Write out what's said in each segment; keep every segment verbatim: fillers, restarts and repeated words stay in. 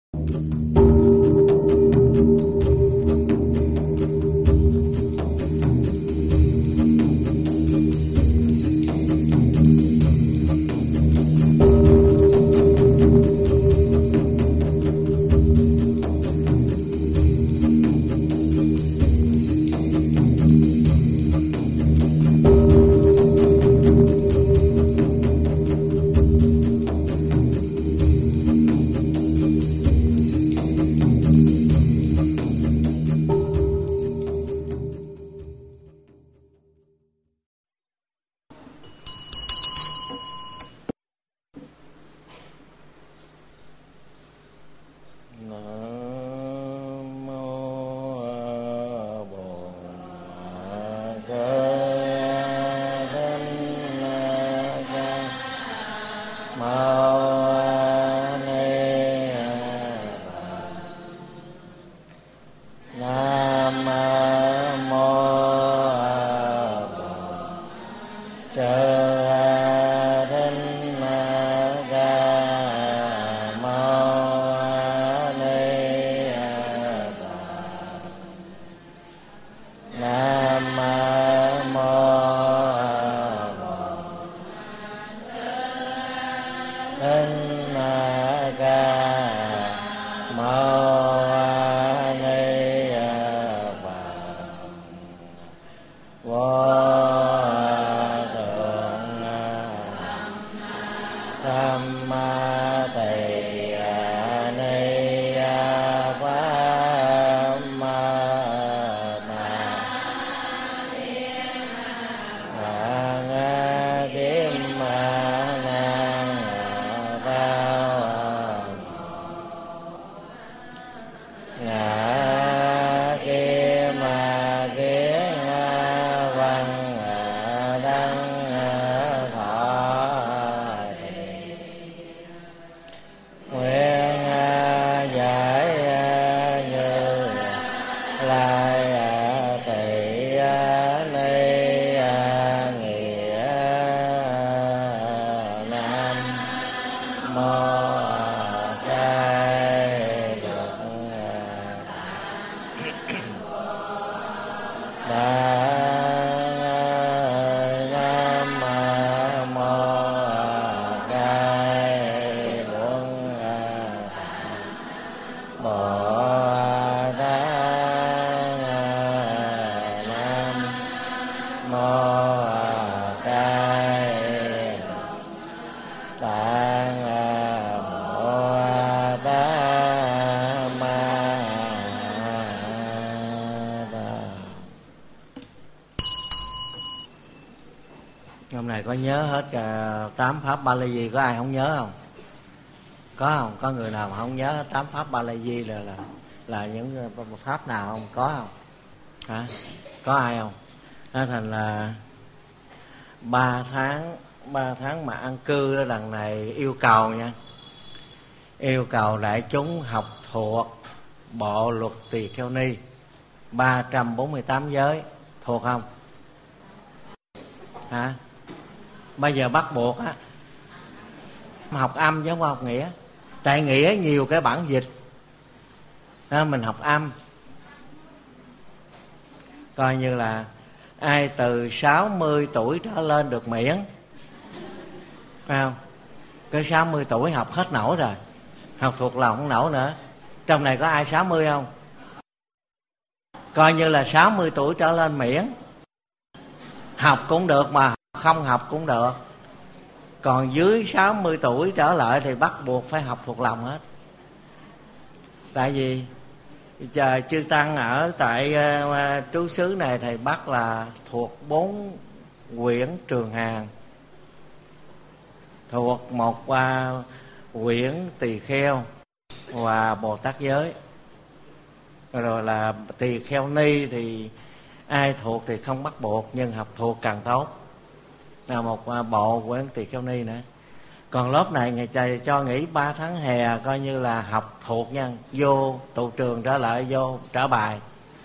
Có nhớ hết cả tám pháp Ba La Di, có ai không nhớ không? Có không? Có người nào mà không nhớ hết tám pháp Ba La Di là là là những pháp nào không? Có không? Hả? Có ai không? Nó thành là ba tháng ba tháng mà an cư đó, lần này yêu cầu nha, yêu cầu đại chúng học thuộc bộ luật Tỳ Kheo Ni ba trăm bốn mươi tám giới, thuộc không? Hả? Bây giờ bắt buộc á học âm chứ không học nghĩa, tại nghĩa nhiều cái bản dịch đó, mình học âm. Coi như là ai từ sáu mươi tuổi trở lên được miễn, phải không? Cái sáu mươi tuổi học hết nổi rồi, học thuộc lòng không nổi nữa. Trong này có ai sáu mươi không? Coi như là sáu mươi tuổi trở lên miễn, học cũng được mà không học cũng được. Còn dưới sáu mươi tuổi trở lại thì bắt buộc phải học thuộc lòng hết. Tại vì chờ chư tăng ở tại uh, trú xứ này thầy bắt là thuộc bốn quyển Trường Hàn, thuộc một uh, quyển Tỳ Kheo và Bồ Tát giới. Rồi là Tỳ Kheo Ni thì ai thuộc thì không bắt buộc, nhưng học thuộc càng tốt, là một bộ quyển Tỳ Kheo Ni nữa. Còn lớp này ngày trời cho nghỉ ba tháng hè, coi như là học thuộc nha, vô tụ trường trở lại, vô trả bài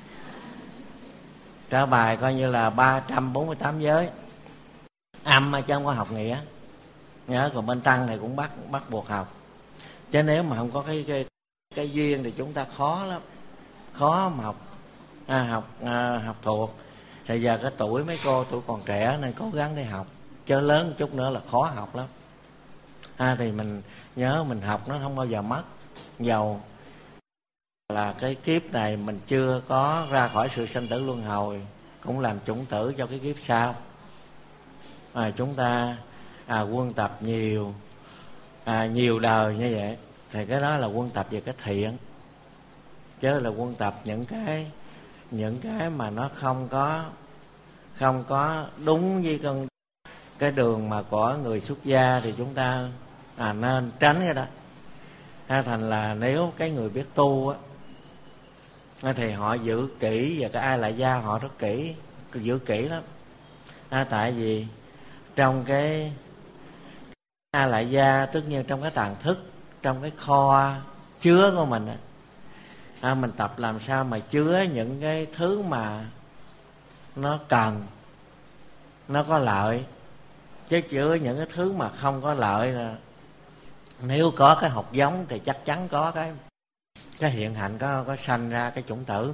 trả bài coi như là ba trăm bốn mươi tám giới âm chứ không có học nghĩa nhớ. Còn bên tăng thì cũng bắt bắt buộc học, chứ nếu mà không có cái, cái cái duyên thì chúng ta khó lắm, khó mà học à, học à, học thuộc. Thì giờ cái tuổi mấy cô tuổi còn trẻ nên cố gắng đi học, chứ lớn chút nữa là khó học lắm. À, thì mình nhớ mình học nó không bao giờ mất. Dầu là cái kiếp này mình chưa có ra khỏi sự sanh tử luân hồi, cũng làm chủng tử cho cái kiếp sau. À, chúng ta à, quân tập nhiều à, nhiều đời như vậy, thì cái đó là quân tập về cái thiện, chứ là quân tập những cái những cái mà nó không có không có đúng với con cái đường mà của người xuất gia, thì chúng ta à, nên tránh cái đó. À, thành là nếu cái người biết tu á, thì họ giữ kỹ, và cái ai lại gia họ rất kỹ, giữ kỹ lắm. À, tại vì trong cái a lại gia, tất nhiên trong cái tàng thức, trong cái kho chứa của mình á, à, mình tập làm sao mà chứa những cái thứ mà nó cần, nó có lợi, chứ chứa những cái thứ mà không có lợi là nếu có cái hột giống thì chắc chắn có cái cái hiện hạnh, có có sanh ra cái chủng tử.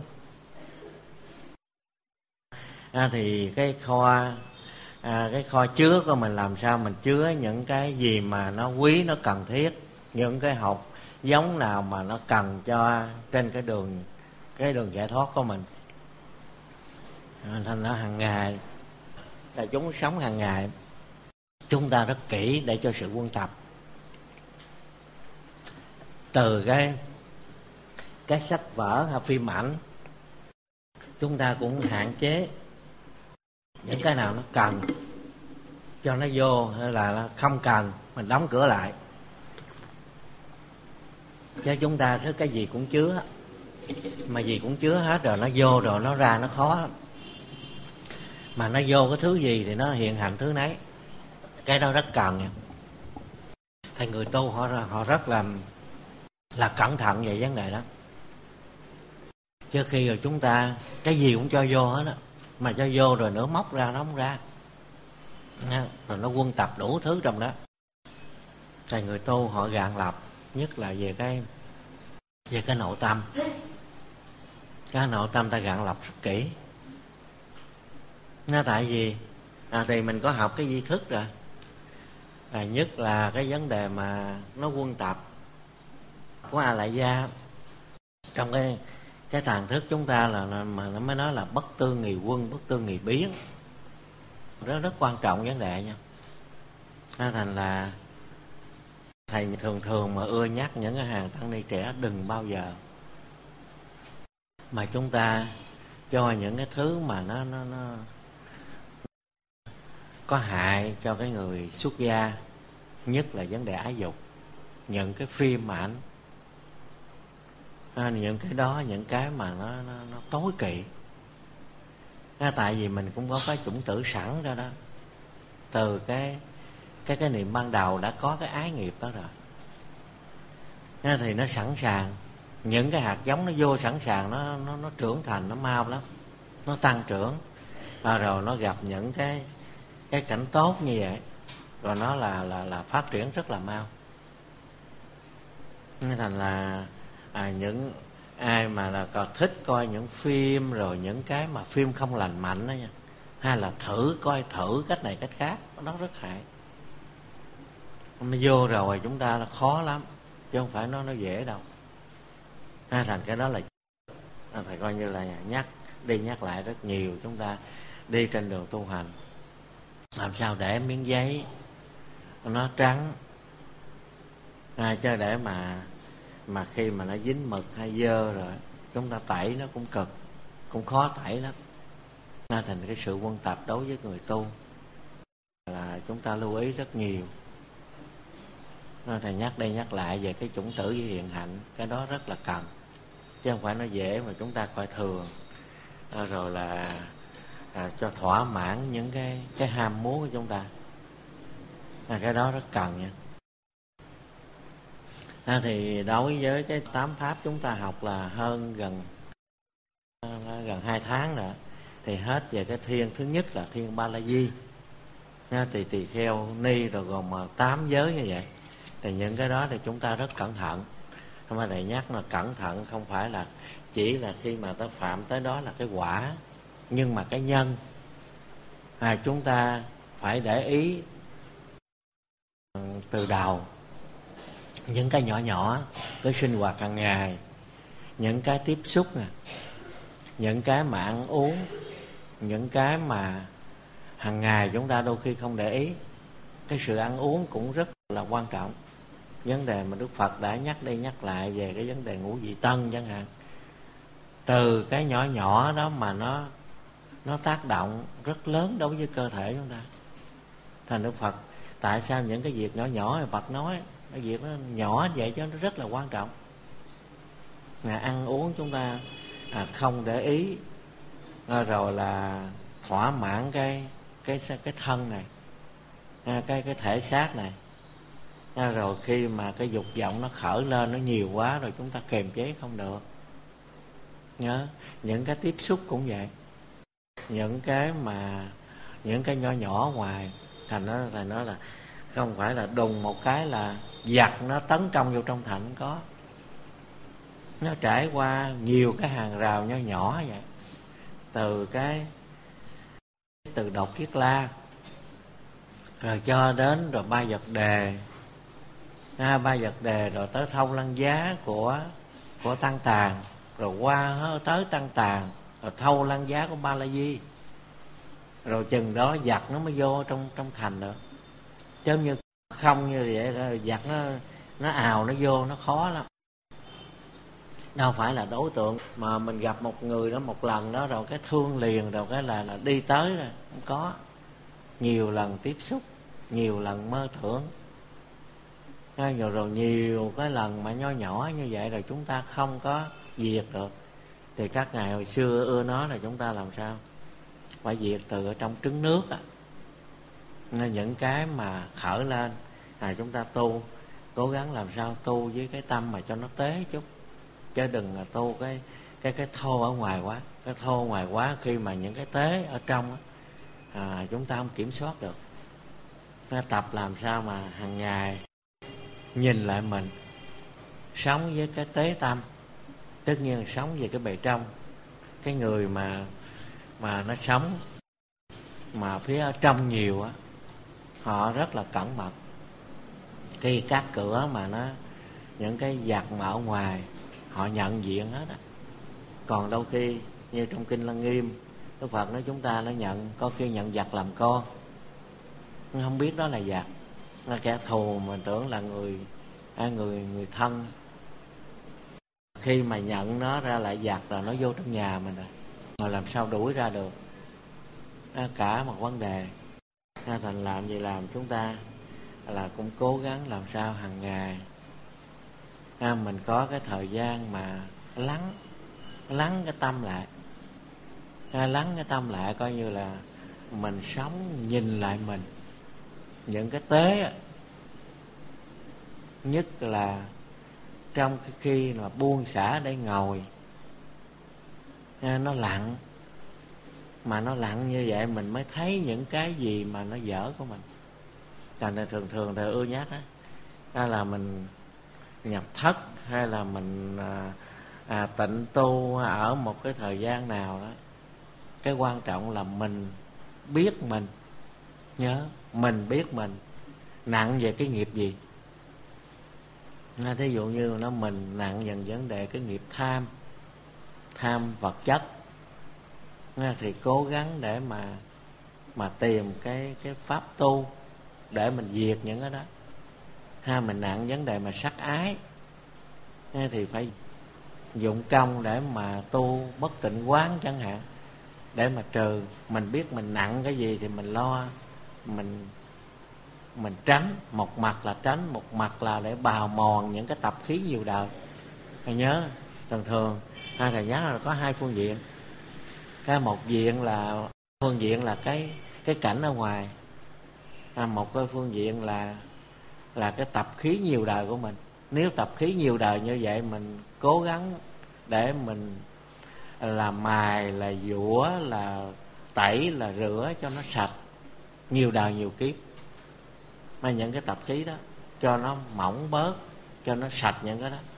À, thì cái kho à, cái kho chứa của mình làm sao mình chứa những cái gì mà nó quý, nó cần thiết, những cái hột giống nào mà nó cần cho trên cái đường cái đường giải thoát của mình. À, thành ra hàng ngày là chúng sống hàng ngày chúng ta rất kỹ để cho sự quân tập. Từ cái cái sách vở hay phim ảnh, chúng ta cũng hạn chế những cái nào nó cần cho nó vô, hay là nó không cần mình đóng cửa lại. Chứ chúng ta thích cái gì cũng chứa, mà gì cũng chứa hết rồi nó vô rồi nó ra nó khó lắm. Mà nó vô cái thứ gì thì nó hiện hành thứ nấy, cái đó rất cần nha. Thì người tu họ họ rất là là cẩn thận về vấn đề đó. Trước khi rồi chúng ta cái gì cũng cho vô hết á, mà cho vô rồi nữa móc ra nó không ra, rồi nó quân tập đủ thứ trong đó. Thì người tu họ gạn lọc, nhất là về cái về cái nội tâm. Cái nội tâm ta gạn lọc rất kỹ. Nó tại vì à, thì mình có học cái di thức rồi, à, nhất là cái vấn đề mà nó quân tập của A Lại Gia. Trong cái cái tàng thức chúng ta là, là mà nó mới nói là bất tư nghì quân, bất tư nghì biến, rất rất quan trọng vấn đề nha. À, thành là thầy thường thường mà ưa nhắc những cái hàng tăng ni trẻ đừng bao giờ mà chúng ta cho những cái thứ mà nó nó nó có hại cho cái người xuất gia, nhất là vấn đề ái dục, những cái phim ảnh, à, những cái đó, những cái mà nó nó, nó tối kỵ. À, tại vì mình cũng có cái chủng tử sẵn ra đó, từ cái cái cái niệm ban đầu đã có cái ái nghiệp đó rồi. À, thì nó sẵn sàng, những cái hạt giống nó vô sẵn sàng, nó nó nó trưởng thành, nó mau lắm, nó tăng trưởng, à, rồi nó gặp những cái cái cảnh tốt như vậy, rồi nó là là là phát triển rất là mau. Nên thành là à, những ai mà là còn thích coi những phim, rồi những cái mà phim không lành mạnh đó nha, hay là thử coi thử cách này cách khác, nó rất hại. Nó vô rồi chúng ta là khó lắm, chứ không phải nó nó dễ đâu. À, thành cái đó là à, thầy coi như là nhắc đi nhắc lại rất nhiều. Chúng ta đi trên đường tu hành làm sao để miếng giấy nó trắng, à, chứ để mà mà khi mà nó dính mực hay dơ rồi chúng ta tẩy nó cũng cực, cũng khó tẩy lắm. Nên thành cái sự quân tập đối với người tu là chúng ta lưu ý rất nhiều. Nên thầy nhắc đây nhắc lại về cái chủng tử với hiện hạnh, cái đó rất là cần, chứ không phải nó dễ mà chúng ta coi thường, à, rồi là à, cho thỏa mãn những cái cái ham muốn của chúng ta, à, cái đó rất cần nha. À, thì đối với cái tám pháp chúng ta học là hơn gần gần hai tháng rồi, thì hết về cái thiên. Thứ nhất là thiên Ba La Di, à, thì tỳ kheo ni rồi gồm tám giới như vậy. Thì những cái đó thì chúng ta rất cẩn thận, mà thầy nhắc là cẩn thận, không phải là chỉ là khi mà ta phạm tới đó là cái quả, nhưng mà cái nhân. À, chúng ta phải để ý từ đầu những cái nhỏ nhỏ, cái sinh hoạt hàng ngày, những cái tiếp xúc nè, những cái mà ăn uống, những cái mà hàng ngày chúng ta đôi khi không để ý. Cái sự ăn uống cũng rất là quan trọng. Vấn đề mà Đức Phật đã nhắc đi nhắc lại về cái vấn đề ngũ vị tân chẳng hạn, từ cái nhỏ nhỏ đó mà nó nó tác động rất lớn đối với cơ thể chúng ta. Thành Đức Phật tại sao những cái việc nhỏ nhỏ mà Phật nói, cái việc nó nhỏ vậy cho nó rất là quan trọng. À, ăn uống chúng ta à, không để ý, à, rồi là thỏa mãn cái cái cái thân này, à, cái cái thể xác này, à, rồi khi mà cái dục vọng nó khởi lên nó nhiều quá rồi chúng ta kiềm chế không được. Nhớ những cái tiếp xúc cũng vậy, những cái mà những cái nhỏ nhỏ ngoài. Thành nó là nói là không phải là đùng một cái là giặc nó tấn công vô trong thành, có nó trải qua nhiều cái hàng rào nhỏ nhỏ vậy. Từ cái từ độc kiết la, rồi cho đến rồi ba vật đề, à, ba vật đề rồi tới thâu lăng giá của của Tăng Tàn, rồi qua tới Tăng Tàn, rồi thâu lăng giá của Ba La Di, rồi chừng đó giặc nó mới vô trong trong thành được. Chứ như không như vậy giặc nó nó ào nó vô nó khó lắm. Đâu phải là đối tượng mà mình gặp một người đó một lần đó rồi cái thương liền rồi cái là là đi tới rồi, không có. Nhiều lần tiếp xúc, nhiều lần mơ tưởng, rồi, rồi nhiều cái lần mà nho nhỏ như vậy rồi chúng ta không có diệt được. Thì các ngài hồi xưa ưa nói là chúng ta làm sao phải diệt từ ở trong trứng nước á. Những cái mà khởi lên là chúng ta tu, cố gắng làm sao tu với cái tâm mà cho nó tế chút, chứ đừng là tu cái cái cái thô ở ngoài quá. Cái thô ngoài quá khi mà những cái tế ở trong á, à, chúng ta không kiểm soát được. Nó tập làm sao mà hàng ngày nhìn lại mình, sống với cái tế tâm, tất nhiên là sống về cái bề trong. Cái người mà mà nó sống mà phía ở trong nhiều á, họ rất là cẩn mật. Khi các cửa mà nó những cái giặc mà ở ngoài họ nhận diện hết á. Còn đôi khi như trong kinh Lăng Nghiêm, Đức Phật nói chúng ta nó nhận, có khi nhận giặc làm con, không biết đó là giặc, là kẻ thù mình tưởng là người người người thân. Khi mà nhận nó ra lại giặc là nó vô trong nhà mình rồi, mà làm sao đuổi ra được. Đó, cả một vấn đề. Đó, thành làm gì làm chúng ta là cũng cố gắng làm sao hàng ngày à, mình có cái thời gian mà lắng lắng cái tâm lại, à, lắng cái tâm lại, coi như là mình sống nhìn lại mình. Những cái tế nhất là trong cái khi mà buông xả để ngồi, à, nó lặng, mà nó lặng như vậy mình mới thấy những cái gì mà nó dở của mình. Thành ra thường thường thầy ưa nhắc á, đó là mình nhập thất hay là mình à, à, tịnh tu ở một cái thời gian nào đó, cái quan trọng là mình biết mình. Nhớ mình biết mình nặng về cái nghiệp gì. Thí dụ như nó mình nặng dần vấn đề cái nghiệp tham, tham vật chất, thì cố gắng để mà mà tìm cái cái pháp tu để mình diệt những cái đó. Ha, mình nặng vấn đề mà sắc ái, thì phải dụng công để mà tu bất tịnh quán chẳng hạn, để mà trừ. Mình biết mình nặng cái gì thì mình lo, mình mình tránh. Một mặt là tránh, một mặt là để bào mòn những cái tập khí nhiều đời. Thầy nhớ thường thường hai thầy nhớ là có hai phương diện. Cái một diện là phương diện là cái cái cảnh ở ngoài, à, một cái phương diện là là cái tập khí nhiều đời của mình. Nếu tập khí nhiều đời như vậy, mình cố gắng để mình là mài, là dũa, là tẩy, là rửa cho nó sạch nhiều đời nhiều kiếp. Mà những cái tập khí đó cho nó mỏng bớt, cho nó sạch những cái đó.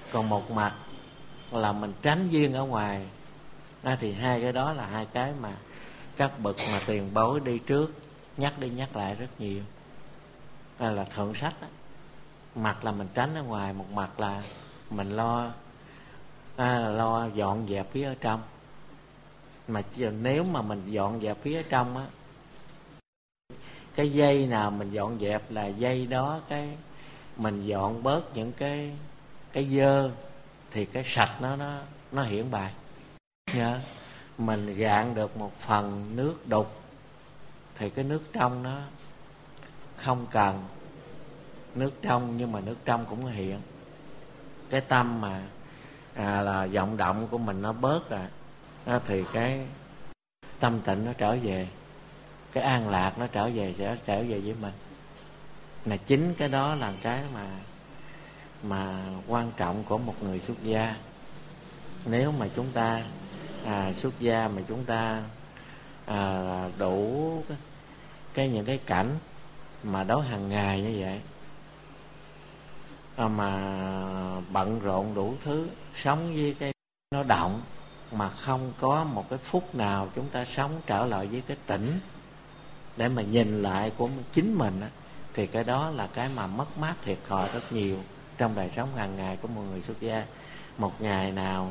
còn một mặt là mình tránh duyên ở ngoài. À, thì hai cái đó là hai cái mà các bậc mà tiền bối đi trước nhắc đi nhắc lại rất nhiều. À, là thượng sách đó. Mặt là mình tránh ở ngoài, một mặt là mình lo à, là lo dọn dẹp phía ở trong. Mà nếu mà mình dọn dẹp phía ở trong á, cái dây nào mình dọn dẹp là dây đó cái mình dọn bớt những cái cái dơ thì cái sạch nó nó nó hiển bày. Nhớ, mình gạn được một phần nước đục thì cái nước trong nó không cần. Nước trong nhưng mà nước trong cũng hiện. Cái tâm mà à, là vọng động của mình nó bớt rồi đó, thì cái tâm tịnh nó trở về, cái an lạc nó trở về sẽ trở về với mình. Là chính cái đó là cái mà mà quan trọng của một người xuất gia. Nếu mà chúng ta à, xuất gia mà chúng ta à, đủ cái, cái những cái cảnh mà đối hàng ngày như vậy, à, mà bận rộn đủ thứ, sống với cái nó động mà không có một cái phút nào chúng ta sống trở lại với cái tĩnh để mà nhìn lại của chính mình á, thì cái đó là cái mà mất mát thiệt thòi rất nhiều trong đời sống hàng ngày của một người xuất gia. Một ngày nào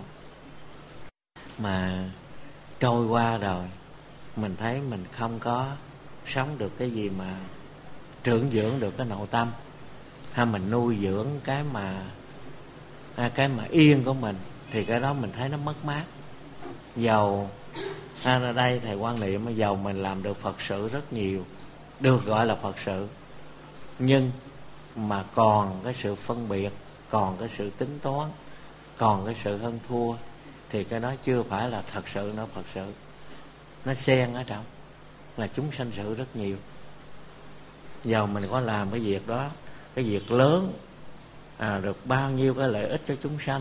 mà trôi qua rồi, mình thấy mình không có sống được cái gì mà trưởng dưỡng được cái nội tâm, hay mình nuôi dưỡng cái mà cái mà yên của mình, thì cái đó mình thấy nó mất mát. Dầu ha, ở đây thầy quan niệm dầu mình làm được Phật sự rất nhiều, được gọi là Phật sự, nhưng mà còn cái sự phân biệt, còn cái sự tính toán, còn cái sự hơn thua, thì cái đó chưa phải là thật sự nó Phật sự. Nó xen ở trong là chúng sanh sự rất nhiều. Dầu mình có làm cái việc đó, cái việc lớn à, được bao nhiêu cái lợi ích cho chúng sanh,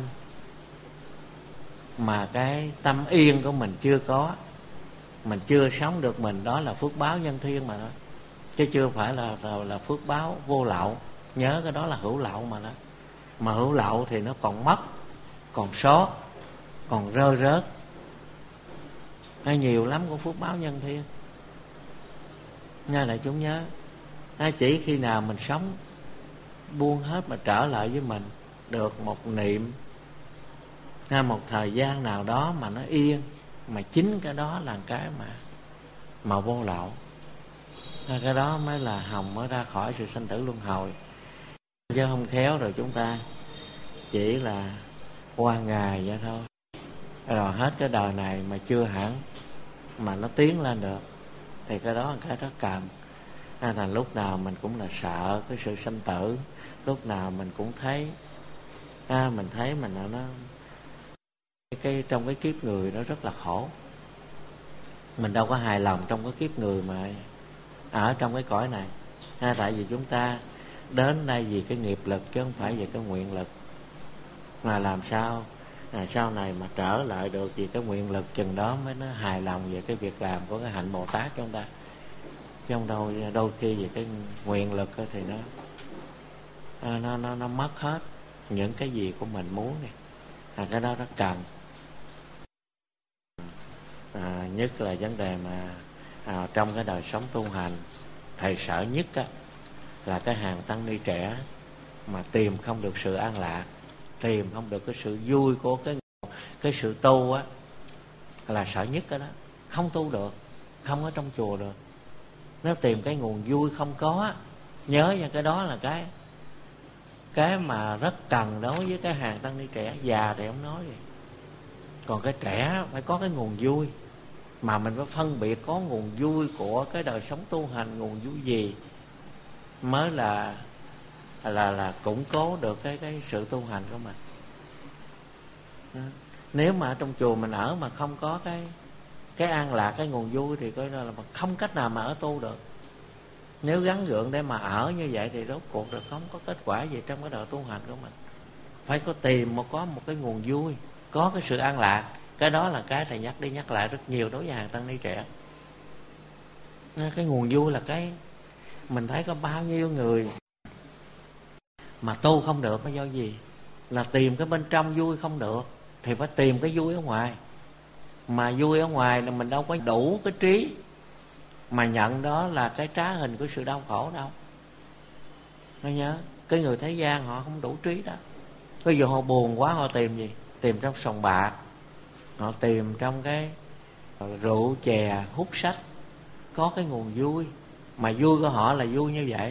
mà cái tâm yên của mình chưa có, mình chưa sống được mình, đó là phước báo nhân thiên mà thôi, chứ chưa phải là, là, là phước báo vô lậu. Nhớ cái đó là hữu lậu mà đó. Mà hữu lậu thì nó còn mất, còn sót, còn rơi rớt, hay nhiều lắm của phước báo nhân thiên. Nghe lại chúng nhớ, chỉ khi nào mình sống buông hết mà trở lại với mình được một niệm, hay một thời gian nào đó mà nó yên, mà chính cái đó là cái mà mà vô lậu, cái đó mới là hồng mới ra khỏi sự sanh tử luân hồi. Chứ không khéo rồi chúng ta chỉ là qua ngày vậy thôi, rồi hết cái đời này mà chưa hẳn mà nó tiến lên được, thì cái đó là cái rất cần. À, là lúc nào mình cũng là sợ cái sự sanh tử, lúc nào mình cũng thấy à, mình thấy mình là nó cái trong cái kiếp người nó rất là khổ. Mình đâu có hài lòng trong cái kiếp người mà ở trong cái cõi này. À, tại vì chúng ta đến đây vì cái nghiệp lực chứ không phải vì cái nguyện lực. Mà làm sao à, sau này mà trở lại được vì cái nguyện lực, chừng đó mới nó hài lòng về cái việc làm của cái hạnh Bồ Tát chúng ta. Chứ không đâu đôi khi về cái nguyện lực thì nó à, nó nó nó mất hết những cái gì của mình muốn này. À, cái đó rất cần. À, nhất là vấn đề mà à, trong cái đời sống tu hành, thầy sợ nhất á, là cái hàng tăng ni trẻ mà tìm không được sự an lạc, tìm không được cái sự vui của cái cái sự tu á, là sợ nhất cái đó. Không tu được, không ở trong chùa được. Nếu tìm cái nguồn vui không có, nhớ nha, cái đó là cái cái mà rất cần đối với cái hàng tăng ni trẻ. Già thì không nói gì, còn cái trẻ phải có cái nguồn vui, mà mình phải phân biệt có nguồn vui của cái đời sống tu hành, nguồn vui gì mới là là là củng cố được cái cái sự tu hành của mình. Đó. Nếu mà ở trong chùa mình ở mà không có cái cái an lạc, cái nguồn vui, thì coi là không cách nào mà ở tu được. Nếu gắng gượng để mà ở như vậy thì rốt cuộc rồi không có kết quả gì trong cái đời tu hành của mình. Phải có tìm một có một cái nguồn vui, có cái sự an lạc. Cái đó là cái thầy nhắc đi nhắc lại rất nhiều đối với hàng tăng ni trẻ. Cái nguồn vui là cái mình thấy có bao nhiêu người mà tu không được, nó do gì? là tìm cái bên trong vui không được, thì phải tìm cái vui ở ngoài. Mà vui ở ngoài là mình đâu có đủ cái trí mà nhận đó là cái trá hình của sự đau khổ đâu. Nó nhớ, cái người thế gian họ không đủ trí đó. Ví dụ họ buồn quá, họ tìm gì? Tìm trong sòng bạc, họ tìm trong cái rượu chè, hút sách, có cái nguồn vui. Mà vui của họ là vui như vậy,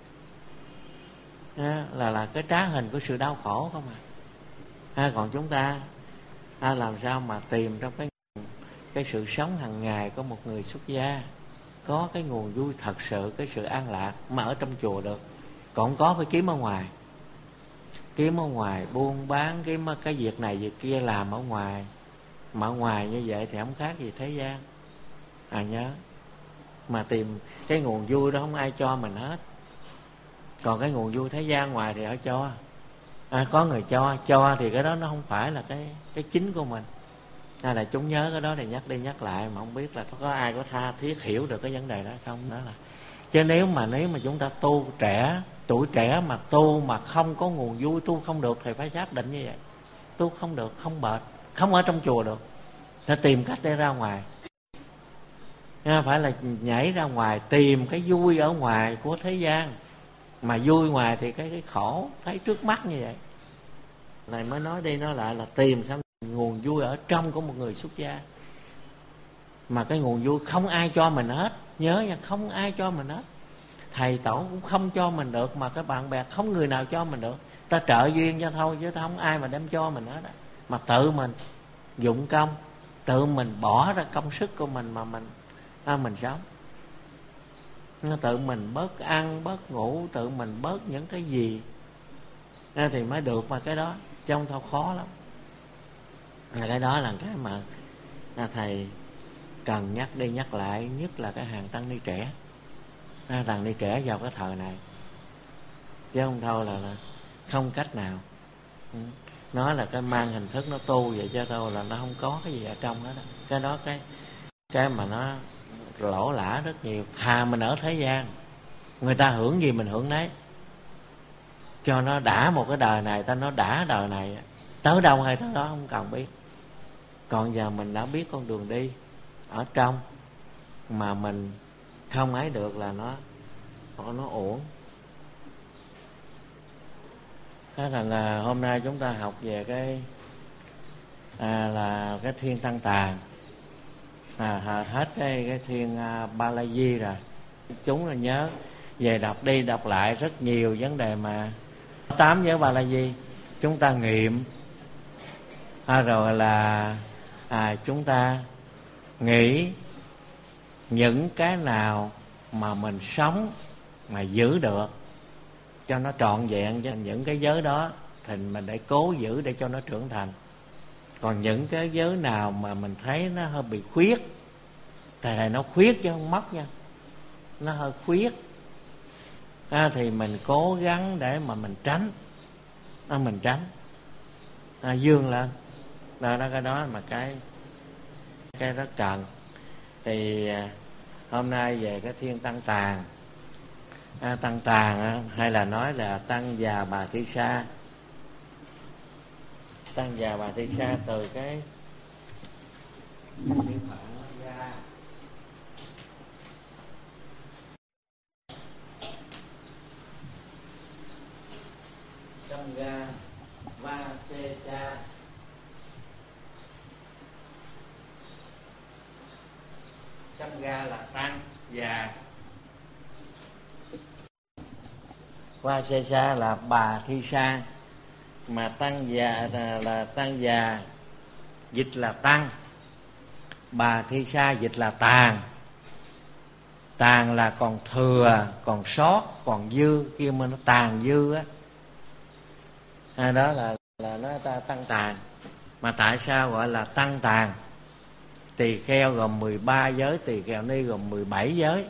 à, là là cái trá hình của sự đau khổ không à. À, còn chúng ta à, làm sao mà tìm trong cái cái sự sống hàng ngày của một người xuất gia, có cái nguồn vui thật sự, cái sự an lạc mà ở trong chùa được. Còn không có phải kiếm ở ngoài, kiếm ở ngoài buôn bán, kiếm cái việc này việc kia làm ở ngoài. Mà ở ngoài như vậy thì không khác gì thế gian. À nhớ, mà tìm cái nguồn vui đó không ai cho mình hết. Còn cái nguồn vui thế gian ngoài thì họ cho, à, có người cho, cho thì cái đó nó không phải là cái cái chính của mình. Hay là chúng nhớ cái đó thì nhắc đi nhắc lại, mà không biết là có ai có tha thiết hiểu được cái vấn đề đó không. Đó là chứ nếu mà nếu mà chúng ta tu trẻ, tuổi trẻ mà tu mà không có nguồn vui, tu không được, thì phải xác định như vậy. Tu không được, không bền, không ở trong chùa được, phải tìm cách để ra ngoài. Phải là nhảy ra ngoài, tìm cái vui ở ngoài của thế gian. Mà vui ngoài thì cái, cái khổ thấy trước mắt như vậy. Này mới nói đi nói lại là tìm sao nguồn vui ở trong của một người xuất gia. Mà cái nguồn vui không ai cho mình hết. Nhớ nha, không ai cho mình hết. Thầy tổ cũng không cho mình được, mà các bạn bè không người nào cho mình được. Ta trợ duyên cho thôi, chứ không ai mà đem cho mình hết. Mà tự mình dụng công, tự mình bỏ ra công sức của mình mà mình à, mình sống. Tự mình bớt ăn, bớt ngủ, tự mình bớt những cái gì à, thì mới được. Mà cái đó trong thao khó lắm. À, cái đó là cái mà à, thầy cần nhắc đi nhắc lại, nhất là cái hàng tăng ni trẻ. À, tăng ni trẻ vào cái thời này, chứ không thôi là, là không cách nào. Ừ. Nói là cái mang hình thức nó tu vậy cho thôi là nó không có cái gì ở trong đó, đó. Cái đó cái cái mà nó lỗ lã rất nhiều. Thà mình ở thế gian, người ta hưởng gì mình hưởng đấy, cho nó đã một cái đời này, ta nó đã đời này, tới đâu hay tới đó không cần biết. Còn giờ mình đã biết con đường đi ở trong, mà mình không ấy được là nó nó uổng. Thế là, là hôm nay chúng ta học về cái à, là cái thiên tăng tàn, à, hết cái, cái thiên à, Ba La Di rồi. Chúng là nhớ về đọc đi đọc lại rất nhiều vấn đề mà tám giới Ba La Di chúng ta nghiệm, à, rồi là à, chúng ta nghĩ những cái nào mà mình sống mà giữ được cho nó trọn vẹn, cho những cái giới đó thì mình để cố giữ để cho nó trưởng thành. Còn những cái giới nào mà mình thấy nó hơi bị khuyết, thì là nó khuyết chứ không mất nha, nó hơi khuyết à, thì mình cố gắng để mà mình tránh à, mình tránh à, dương lên đó, đó cái đó mà cái cái rất cần. Thì à, hôm nay về cái thiên tăng tàn, à, tăng tàn à, hay là nói là tăng già bà thi sa. Tăng già bà thi sa từ cái Sangha Vasesa. Sangha là tăng già, Vasesa là bà thi sa. Mà tăng già là, là tăng già dịch là tăng, bà thi sa dịch là tàn. Tàn là còn thừa, còn sót, còn dư, kia mà nó tàn dư á, à, đó là là nó ta tăng tàn. Mà tại sao gọi là tăng tàn? Tỳ kheo gồm mười ba giới, tỳ kheo ni gồm mười bảy giới.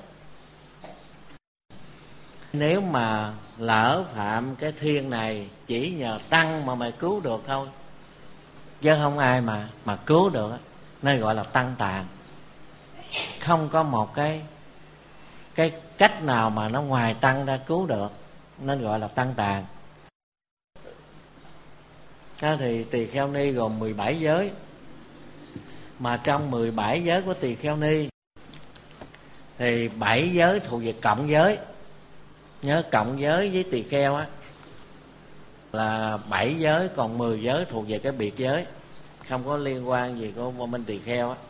Nếu mà lỡ phạm cái thiên này, chỉ nhờ tăng mà mày cứu được thôi, chứ không ai mà mà cứu được, nên gọi là tăng tàn. Không có một cái cái cách nào mà nó ngoài tăng ra cứu được, nên gọi là tăng tàn. à, thì tỳ kheo ni gồm mười bảy giới, mà trong mười bảy giới của tỳ kheo ni thì bảy giới thuộc về cộng giới. Nhớ cộng giới với tỳ kheo á là bảy giới, còn mười giới thuộc về cái biệt giới, không có liên quan gì của vô minh tỳ kheo á.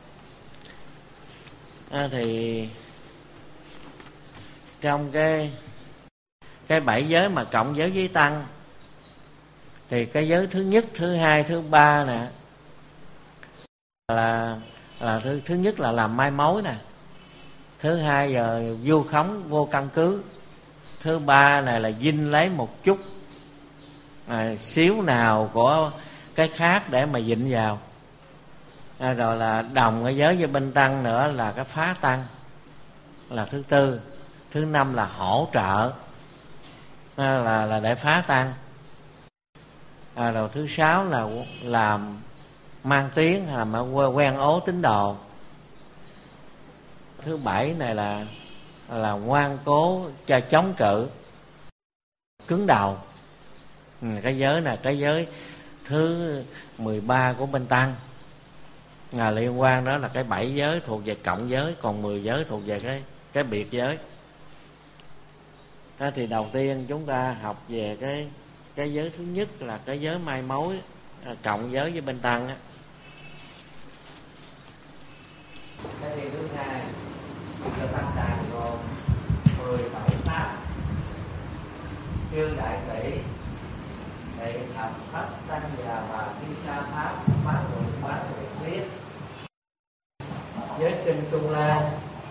À, thì trong cái cái bảy giới mà cộng giới với tăng thì cái giới thứ nhất, thứ hai, thứ ba nè là là thứ thứ nhất là làm mai mối nè, thứ hai giờ vô khống vô căn cứ, thứ ba này là dinh lấy một chút à, xíu nào của cái khác để mà dịnh vào. À, rồi là đồng cái giới với bên tăng nữa là cái phá tăng là thứ tư, thứ năm là hỗ trợ à, là là để phá tăng. À, rồi thứ sáu là làm mang tiếng hay là quen ố tín đồ. Thứ bảy này là là ngoan cố cho chống cự cứng đầu. Ừ, cái giới là cái giới thứ mười ba của bên tăng. À, liên quan đó là cái bảy giới thuộc về cộng giới, còn mười giới thuộc về cái cái biệt giới. À, thì đầu tiên chúng ta học về cái cái giới thứ nhất là cái giới mai mối à, cộng giới với bên tăng á. Cái điều thứ hai là tăng đàn gồm mười bảy pháp. Chư đại tỷ đệ thập thất tăng già và thi sa pháp bán nguyện bán nguyện viết. Giới kinh Trung Lan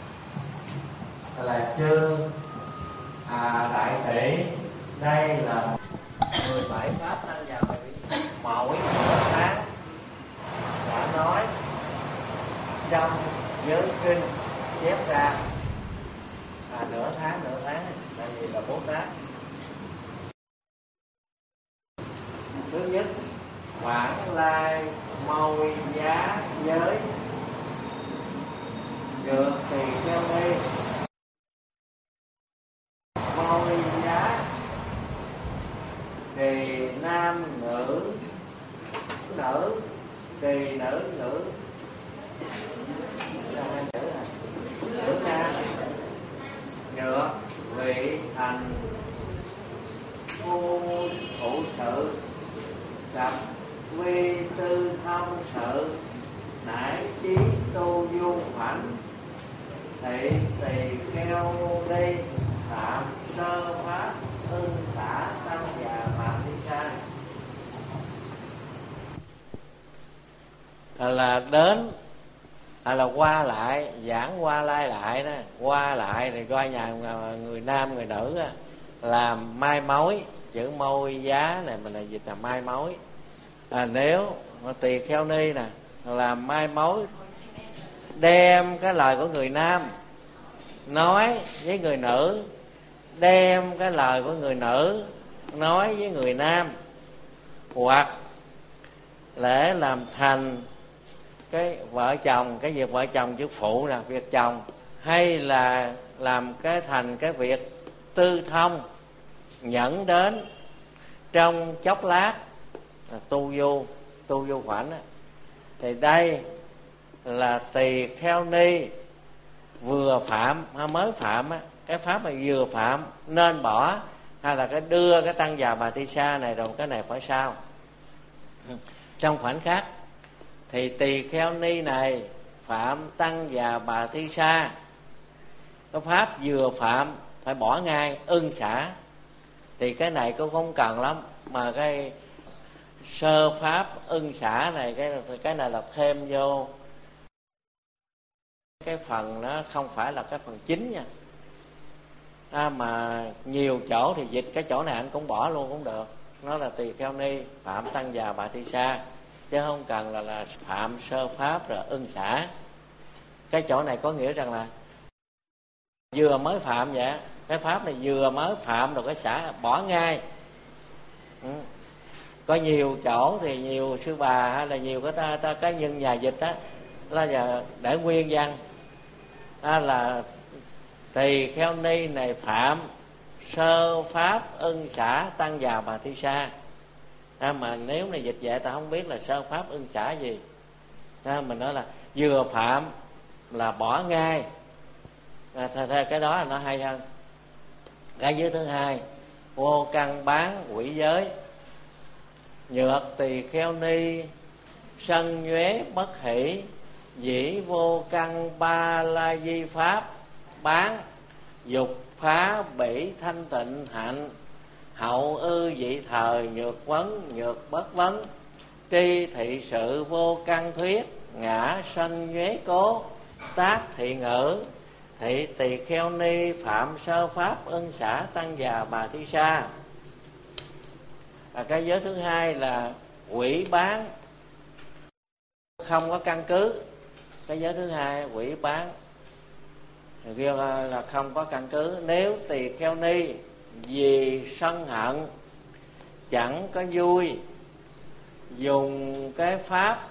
là chư à, đại tỷ, đây là mười bảy pháp tăng già và mỗi nửa tháng đã nói trong giới kinh chép ra à, nửa tháng nửa tháng tại vì là bốn tháng. Thứ nhất Quảng Lai Môi Giá Giới Dược Tỳ Kheo Ni. Môi Giá Tỳ nam nữ, nữ tỳ nữ nữ nữ nam, nhược vị thành phu thủ sự, cặp quy tư thông sự, nải chí tu du khoảnh, thị tỳ kheo đi, phạm sơ pháp ưng xả tăng già phạm thi sa. Là đến à, là qua lại, giảng qua lai lại đó, qua lại thì coi nhà người nam người nữ á, làm mai mối. Chữ môi giá này mình là dịch là mai mối. À, nếu mà tỳ kheo ni nè làm mai mối, đem cái lời của người nam nói với người nữ, đem cái lời của người nữ nói với người nam, hoặc để làm thành cái vợ chồng, cái việc vợ chồng chữ phụ là việc chồng, hay là làm cái thành cái việc tư thông dẫn đến trong chốc lát là tu du tu du khoảnh á. Thì đây là tỳ kheo ni vừa phạm hay mới phạm á, cái pháp mà vừa phạm nên bỏ, hay là cái đưa cái tăng già bà thi sa này rồi cái này phải sao. Trong khoảnh khắc thì tỳ kheo ni này phạm tăng già bà thi sa, cái pháp vừa phạm phải bỏ ngay, ưng xả. Thì cái này cũng không cần lắm, mà cái sơ pháp ưng xả này cái cái này là thêm vô cái phần, nó không phải là cái phần chính nha. À, mà nhiều chỗ thì dịch cái chỗ này anh cũng bỏ luôn cũng được. Nó là tỳ kheo ni phạm tăng già bà thi sa, chứ không cần là là phạm sơ pháp rồi ưng xả. Cái chỗ này có nghĩa rằng là vừa mới phạm vậy, cái pháp này vừa mới phạm rồi cái xả bỏ ngay. Ừ. Có nhiều chỗ thì nhiều sư bà hay là nhiều cái ta, ta cái nhân nhà dịch á là giờ để nguyên văn à, là tỳ kheo ni này phạm sơ pháp ưng xả tăng già bà thi sa. à, mà nếu này dịch vậy ta không biết là sơ pháp ưng xả gì. à, mình nói là vừa phạm là bỏ ngay. à, th- th- cái đó là nó hay hơn. Cái giới thứ hai, vô căn bán quỷ giới, nhược tỳ kheo ni sân nhuế bất hỷ, dĩ vô căn ba la di pháp bán, dục phá bỉ thanh tịnh hạnh, hậu ư dị thời nhược vấn nhược bất vấn, tri thị sự vô căn thuyết, ngã sanh nhuế cố, tác thị ngữ, thị tỳ kheo ni phạm sơ pháp ân xả tăng già bà thi sa. à, Cái giới thứ hai là quỷ bán không có căn cứ. Cái giới thứ hai quỷ bán kêu là không có căn cứ. Nếu tỳ kheo ni vì sân hận chẳng có vui, dùng cái pháp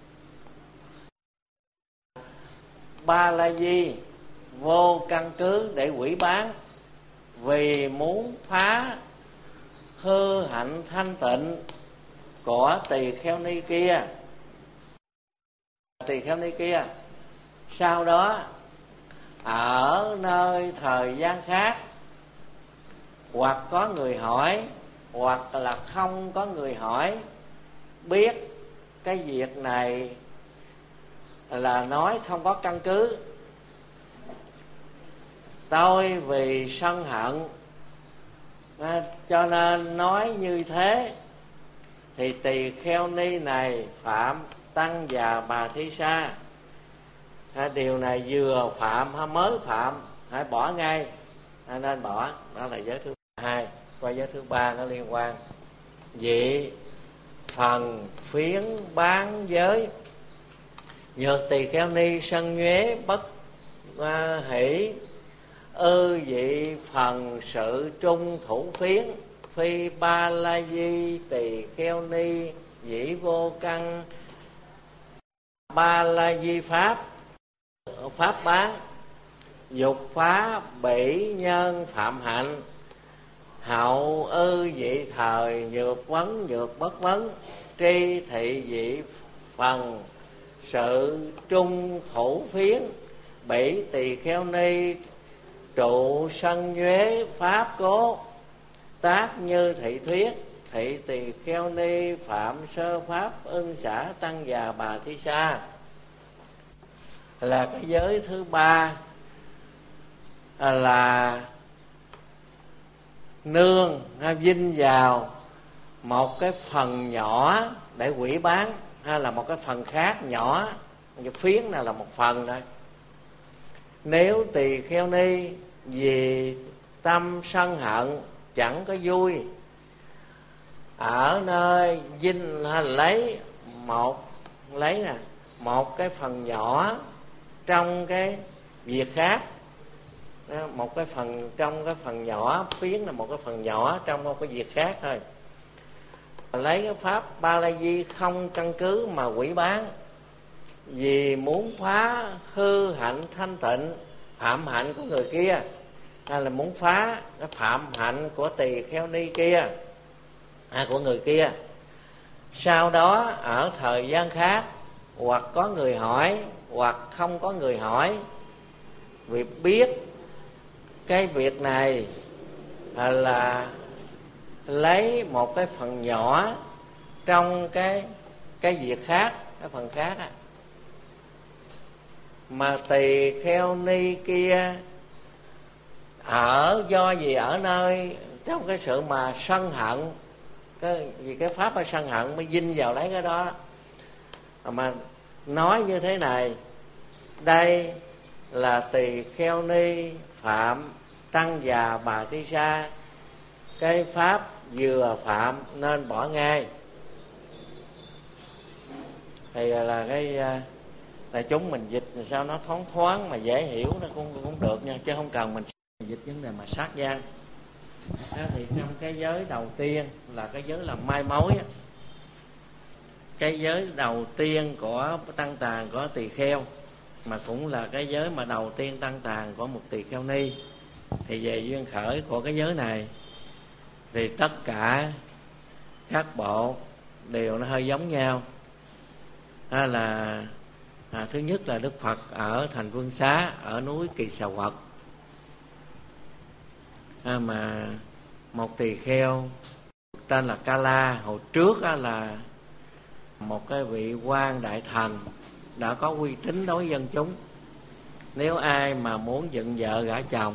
ba la di vô căn cứ để quỷ bán, vì muốn phá hư hạnh thanh tịnh của tỳ kheo ni kia. Tỳ kheo ni kia sau đó ở nơi thời gian khác, hoặc có người hỏi hoặc là không có người hỏi, biết cái việc này là nói không có căn cứ. Tôi vì sân hận à, cho nên nói như thế, thì tỳ kheo ni này phạm tăng già bà thi sa. à, Điều này vừa phạm hay mới phạm hãy bỏ ngay, à, nên bỏ. Đó là giới thứ hai. Qua giới thứ ba nó liên quan dị phần phiến bán giới, nhược tỳ kheo ni sân nhuế bất à, hỷ, ư dị phần sự trung thủ phiến, phi ba la di tỳ kheo ni dĩ vô căn ba la di pháp pháp bán, dục phá bỉ nhân phạm hạnh, hậu ư dị thời nhược vấn nhược bất vấn, tri thị dị phần sự trung thủ phiến, bỉ tỳ kheo ni trụ sân nhuế pháp cố, tác như thị thuyết, thị tỳ kheo ni phạm sơ pháp ân xả tăng già bà thi sa. Là cái giới thứ ba là nương hay vinh vào một cái phần nhỏ để quỷ bán, hay là một cái phần khác nhỏ, cái phiến này là một phần thôi. Nếu tỳ kheo ni vì tâm sân hận chẳng có vui, ở nơi vinh hay lấy một lấy nè một cái phần nhỏ trong cái việc khác, một cái phần trong cái phần nhỏ, phiến là một cái phần nhỏ trong một cái việc khác thôi, lấy cái pháp ba la di không căn cứ mà quỷ bán, vì muốn phá hư hạnh thanh tịnh, phạm hạnh của người kia, hay là muốn phá cái phạm hạnh của tỳ kheo ni kia, hay của người kia. Sau đó ở thời gian khác, hoặc có người hỏi hoặc không có người hỏi, vì biết cái việc này là lấy một cái phần nhỏ trong cái cái việc khác, cái phần khác á, mà tỳ kheo ni kia ở do gì ở nơi trong cái sự mà sân hận, cái vì cái pháp ở sân hận mới vinh vào lấy cái đó. Mà nói như thế này, đây là tỳ kheo ni phạm tăng già bà thi sa, cái pháp vừa phạm nên bỏ ngay. Thì là cái là chúng mình dịch làm sao nó thoáng thoáng mà dễ hiểu, nó cũng cũng được nha, chứ không cần mình dịch vấn đề mà sát gian. Đó, thì trong cái giới đầu tiên là cái giới làm mai mối á, cái giới đầu tiên của tăng tàn của tỳ kheo, mà cũng là cái giới mà đầu tiên tăng tàn của một tỳ kheo ni. Thì về duyên khởi của cái giới này thì tất cả các bộ đều nó hơi giống nhau. Đó là à, thứ nhất là Đức Phật ở thành Vương Xá, ở núi Kỳ Xà Quật, à, mà một tỳ kheo tên là Ca La hồi trước á, là một cái vị quan đại thần đã có uy tín đối với dân chúng. Nếu ai mà muốn dựng vợ gả chồng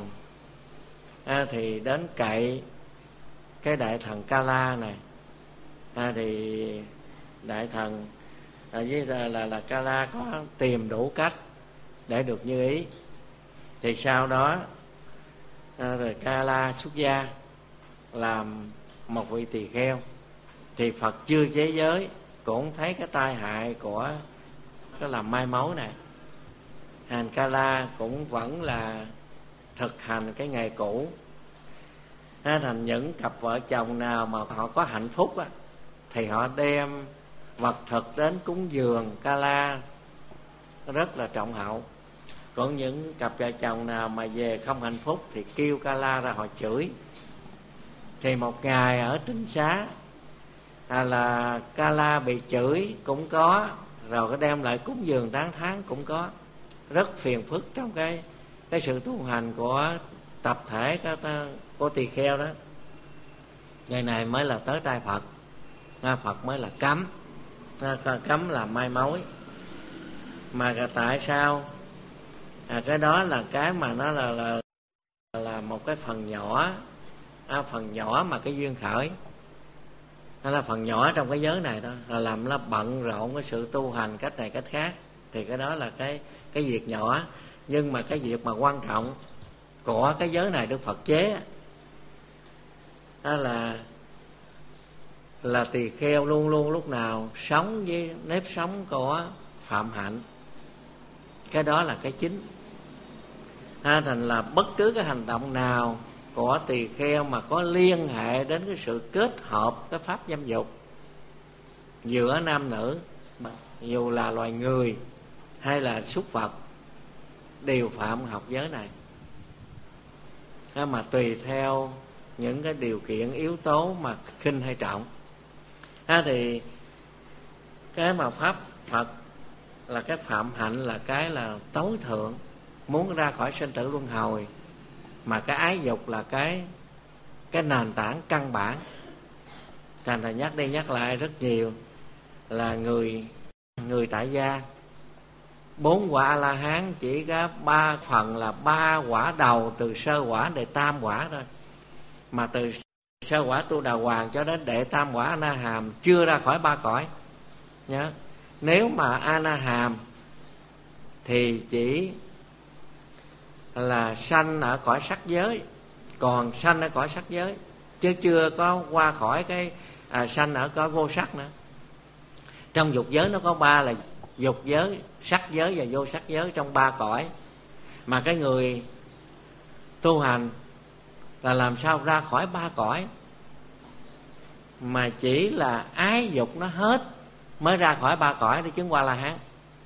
à, thì đến cậy cái đại thần Ca La này, à, thì đại thần à, với là, là là Ca La có tìm đủ cách để được như ý. Thì sau đó à, rồi Ca La xuất gia làm một vị tỳ kheo. Thì Phật chưa chế giới cũng thấy cái tai hại của cái làm mai mối này. Hành Ca La cũng vẫn là thực hành cái ngày cũ. À, thành những cặp vợ chồng nào mà họ có hạnh phúc á, thì họ đem vật thực đến cúng dường Ca La rất là trọng hậu. Còn những cặp vợ chồng nào mà về không hạnh phúc thì kêu Ca La ra họ chửi. Thì một ngày ở Tinh Xá à, là Ca La bị chửi cũng có, rồi cái đem lại cúng dường tán thán cũng có. Rất phiền phức trong cái cái sự tu hành của tập thể của, của tỳ kheo đó. Ngày này mới là tới tay Phật, à, Phật mới là cấm, à, cấm làm mai mối. Mà tại sao à, cái đó là cái mà nó là là, là một cái phần nhỏ, à, phần nhỏ mà cái duyên khởi. Đó là phần nhỏ trong cái giới này đó, là làm nó bận rộn cái sự tu hành cách này cách khác. Thì cái đó là cái cái việc nhỏ. Nhưng mà cái việc mà quan trọng của cái giới này Đức Phật chế đó là là tỳ kheo luôn luôn lúc nào sống với nếp sống của phạm hạnh. Cái đó là cái chính. À, thành là bất cứ cái hành động nào của tỳ kheo mà có liên hệ đến cái sự kết hợp cái pháp dâm dục giữa nam nữ, dù là loài người hay là súc vật, đều phạm học giới này. À, mà tùy theo những cái điều kiện yếu tố mà khinh hay trọng. À, thì cái mà pháp Phật là cái phạm hạnh, là cái là tối thượng, muốn ra khỏi sinh tử luân hồi. Mà cái ái dục là cái cái nền tảng căn bản. Thành là nhắc đi nhắc lại rất nhiều là người người tại gia bốn quả A La Hán chỉ có ba phần, là ba quả đầu từ sơ quả đến tam quả thôi. Mà từ sơ quả Tu Đà Hoàng cho đến đệ tam quả A Na Hàm chưa ra khỏi ba cõi. Nhớ, nếu mà A Na Hàm thì chỉ là sanh ở cõi sắc giới, còn sanh ở cõi sắc giới, chứ chưa có qua khỏi cái à, sanh ở cõi vô sắc nữa. Trong dục giới nó có ba là dục giới, sắc giới và vô sắc giới, trong ba cõi. Mà cái người tu hành là làm sao ra khỏi ba cõi, mà chỉ là ái dục nó hết mới ra khỏi ba cõi để chứng qua La Hán.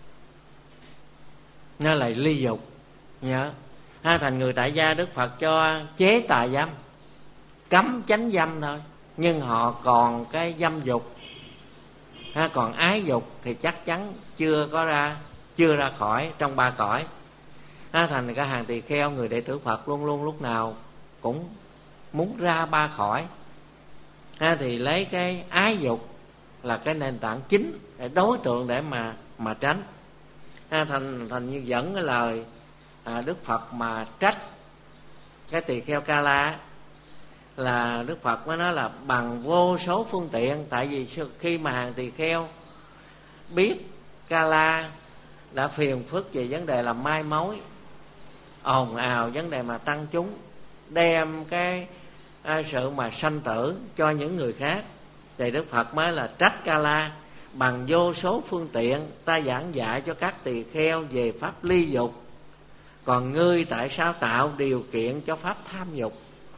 Nó là ly dục. Nhớ ha, thành người tại gia Đức Phật cho chế tà dâm, cấm chánh dâm thôi, nhưng họ còn cái dâm dục ha, còn ái dục thì chắc chắn chưa có ra, chưa ra khỏi trong ba cõi. Ha, thành cái hàng tỳ kheo người đệ tử Phật luôn luôn lúc nào cũng muốn ra ba cõi. Ha, thì lấy cái ái dục là cái nền tảng chính để đối tượng để mà mà tránh. Ha, thành thành như dẫn cái lời à, Đức Phật mà trách cái tỳ kheo Ca La, là Đức Phật mới nói là bằng vô số phương tiện. Tại vì khi mà hàng tỳ kheo biết Ca La đã phiền phức về vấn đề làm mai mối, ồn ào vấn đề mà tăng chúng, đem cái à, sự mà sanh tử cho những người khác, thì Đức Phật mới là trách Ca La: bằng vô số phương tiện ta giảng dạy cho các tỳ kheo về pháp ly dục, còn ngươi tại sao tạo điều kiện cho pháp tham dục?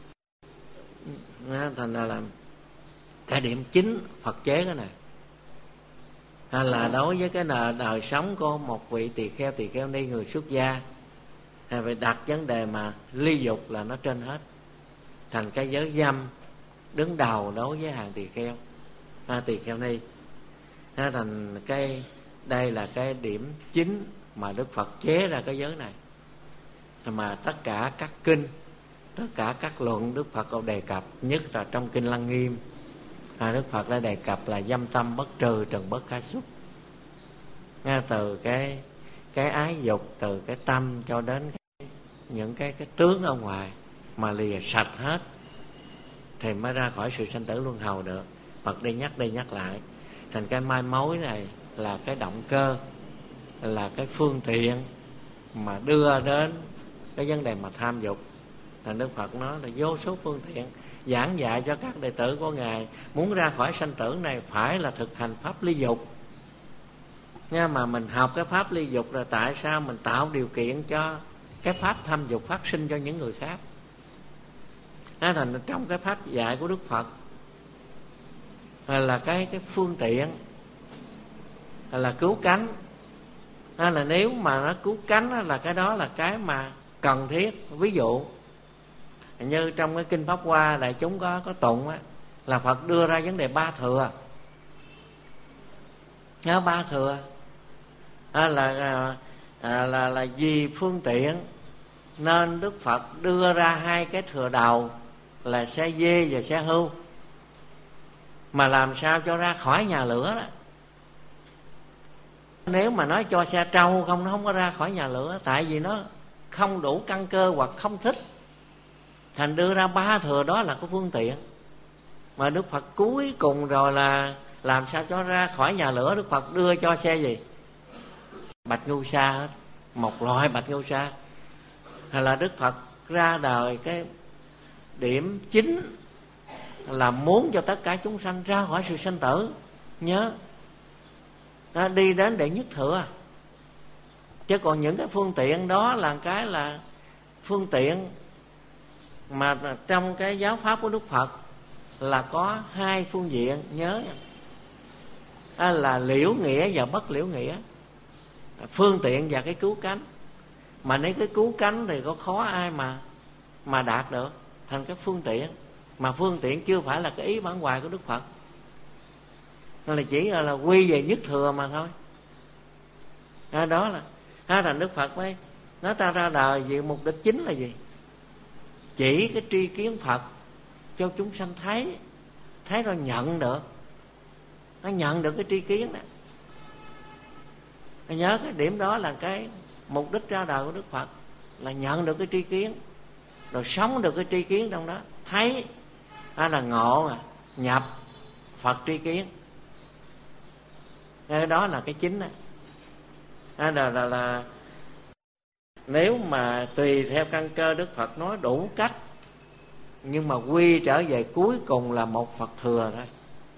Thành ra là cái điểm chính Phật chế cái này, hay là đối với cái đời, đời sống của một vị tỳ kheo tỳ kheo ni người xuất gia, hay phải đặt vấn đề mà ly dục là nó trên hết, thành cái giới dâm đứng đầu đối với hàng tỳ kheo. ha, tỳ kheo ni. Ha, thành cái đây là cái điểm chính mà Đức Phật chế ra cái giới này, mà tất cả các kinh, tất cả các luận Đức Phật đều đề cập, nhất là trong kinh Lăng Nghiêm, à, Đức Phật đã đề cập là dâm tâm bất trừ, trần bất khai xuất. Ngay từ cái cái ái dục, từ cái tâm cho đến cái, những cái cái tướng ở ngoài mà lìa sạch hết thì mới ra khỏi sự sanh tử luân hồi được. Phật đi nhắc đi nhắc lại, thành cái mai mối này là cái động cơ, là cái phương tiện mà đưa đến cái vấn đề mà tham dục. Thành Đức Phật nói là vô số phương tiện giảng dạy cho các đệ tử của Ngài muốn ra khỏi sanh tử này phải là thực hành pháp ly dục. Nhưng mà mình học cái pháp ly dục rồi tại sao mình tạo điều kiện cho cái pháp tham dục phát sinh cho những người khác? Nên thành trong cái pháp dạy của Đức Phật là cái cái phương tiện là cứu cánh. Nên là nếu mà nó cứu cánh là cái đó là cái mà cần thiết. Ví dụ như trong cái kinh Pháp Hoa đại chúng có có tụng á, là Phật đưa ra vấn đề ba thừa. Nhớ ba thừa à, là, à, là là vì phương tiện nên Đức Phật đưa ra hai cái thừa đầu là xe dê và xe hưu, mà làm sao cho ra khỏi nhà lửa đó. Nếu mà nói cho xe trâu không, nó không có ra khỏi nhà lửa, tại vì nó không đủ căn cơ hoặc không thích. Thành đưa ra ba thừa đó là cái phương tiện. Mà Đức Phật cuối cùng rồi là làm sao cho ra khỏi nhà lửa, Đức Phật đưa cho xe gì? Bạch ngưu sa hết, một loại bạch ngưu sa. Hay là Đức Phật ra đời cái điểm chính là muốn cho tất cả chúng sanh ra khỏi sự sanh tử. Nhớ đó, đi đến đệ nhất thừa. Chứ còn những cái phương tiện đó là cái là phương tiện mà trong cái giáo pháp của Đức Phật là có hai phương diện. Nhớ à, là liễu nghĩa và bất liễu nghĩa, phương tiện và cái cứu cánh. Mà nếu cái cứu cánh thì có khó ai mà mà đạt được, thành cái phương tiện. Mà phương tiện chưa phải là cái ý bản hoài của Đức Phật, nên là chỉ là, là quy về nhất thừa mà thôi. À, đó là à, thành Đức Phật mới nói ta ra đời vì mục đích chính là gì? Chỉ cái tri kiến Phật cho chúng sanh thấy, thấy rồi nhận được, nó nhận được cái tri kiến đó. Nhớ cái điểm đó là cái mục đích ra đời của Đức Phật, là nhận được cái tri kiến, rồi sống được cái tri kiến trong đó. Thấy đó là ngộ à, nhập Phật tri kiến. Cái đó là cái chính đó. Đó là, là, là nếu mà tùy theo căn cơ Đức Phật nói đủ cách, nhưng mà quy trở về cuối cùng là một Phật thừa thôi.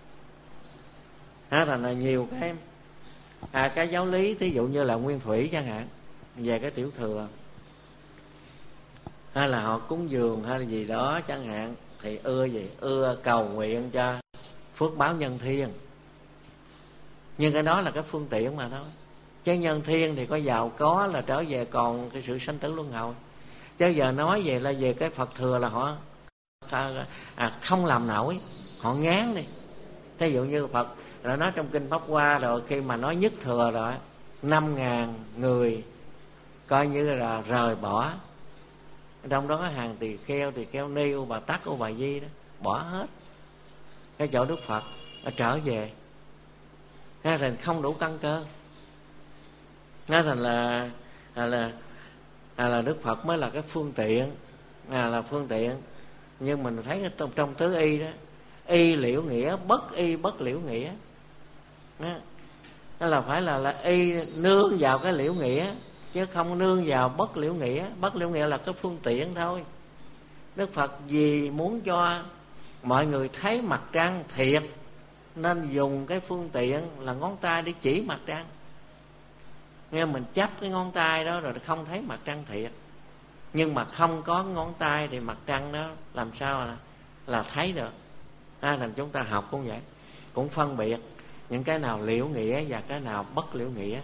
Đó là nhiều cái à, cái giáo lý, thí dụ như là Nguyên Thủy chẳng hạn, về cái tiểu thừa, hay là họ cúng dường hay là gì đó chẳng hạn, thì ưa gì? Ưa cầu nguyện cho phước báo nhân thiên. Nhưng cái đó là cái phương tiện mà thôi. Chứ nhân thiên thì có giàu có là trở về còn cái sự sanh tử luân hồi. Chứ giờ nói về là về cái Phật thừa là họ à, không làm nổi, họ ngán đi. Thí dụ như Phật đã nói trong kinh Pháp Hoa rồi, khi mà nói nhất thừa rồi, năm ngàn người coi như là rời bỏ. Trong đó có hàng tỳ kheo, tỳ kheo ni, U Bà Tắc, U Bà Di đó, bỏ hết cái chỗ Đức Phật trở về. Nên thành không đủ căn cơ. Nên thành là là, là, là, là Đức Phật mới là cái phương tiện, à, là phương tiện. Nhưng mình thấy trong, trong tứ y đó, y liễu nghĩa, bất y bất liễu nghĩa. Đó, đó là phải là, là y nương vào cái liễu nghĩa, chứ không nương vào bất liễu nghĩa. Bất liễu nghĩa là cái phương tiện thôi. Đức Phật vì muốn cho mọi người thấy mặt trăng thiệt, nên dùng cái phương tiện là ngón tay để chỉ mặt trăng. Nghe mình chấp cái ngón tay đó rồi không thấy mặt trăng thiệt. Nhưng mà không có ngón tay thì mặt trăng đó làm sao là, là thấy được. À, thành chúng ta học cũng vậy, cũng phân biệt những cái nào liễu nghĩa và cái nào bất liễu nghĩa.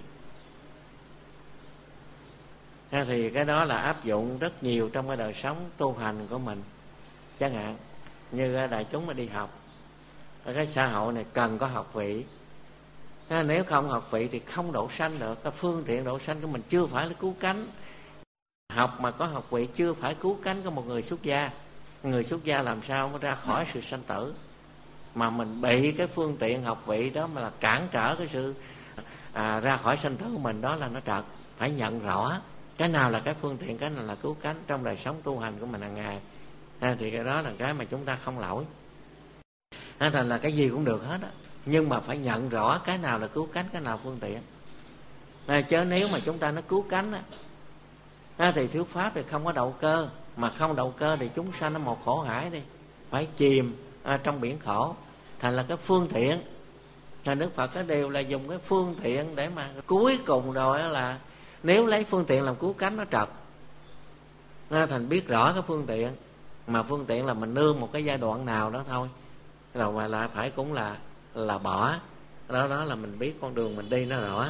À, thì cái đó là áp dụng rất nhiều trong cái đời sống tu hành của mình. Chẳng hạn như đại chúng mà đi học, cái xã hội này cần có học vị. Nếu không học vị thì không độ sanh được. Cái phương tiện độ sanh của mình chưa phải là cứu cánh. Học mà có học vị chưa phải cứu cánh của một người xuất gia. Người xuất gia làm sao mới ra khỏi sự sanh tử, mà mình bị cái phương tiện học vị đó mà là cản trở cái sự à, ra khỏi sanh tử của mình, đó là nó trật. Phải nhận rõ cái nào là cái phương tiện, cái nào là cứu cánh trong đời sống tu hành của mình hàng ngày. À, thì cái đó là cái mà chúng ta không lỗi. À, thành là cái gì cũng được hết á, nhưng mà phải nhận rõ cái nào là cứu cánh, cái nào phương tiện. À, chứ nếu mà chúng ta nó cứu cánh á, à, thì thuyết pháp thì không có đậu cơ, mà không đậu cơ thì chúng sanh nó một khổ hải đi, phải chìm à, trong biển khổ. Thành là cái phương tiện, thành Đức Phật cái đều là dùng cái phương tiện để mà cuối cùng rồi là nếu lấy phương tiện làm cứu cánh nó trật. À, thành biết rõ cái phương tiện, mà phương tiện là mình nương một cái giai đoạn nào đó thôi, rồi mà lại phải cũng là là bỏ đó. Đó là mình biết con đường mình đi nó rõ.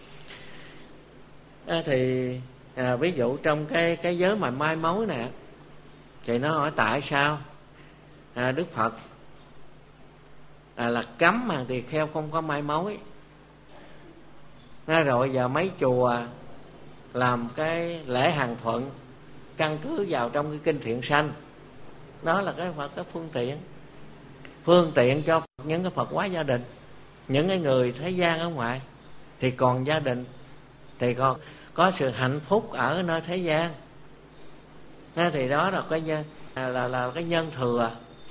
À, thì à, ví dụ trong cái cái giới mà mai mối nè, thì nó hỏi tại sao à, Đức Phật à, là cấm hàng tỳ kheo không có mai mối. À, rồi giờ mấy chùa làm cái lễ hàng thuận căn cứ vào trong cái kinh Thiện Sanh. Đó là cái Phật cái phương tiện, phương tiện cho những cái Phật hóa gia đình. Những cái người thế gian ở ngoài thì còn gia đình, thì còn có sự hạnh phúc ở nơi thế gian. À, thì đó là cái nhân, là, là, là cái nhân thừa.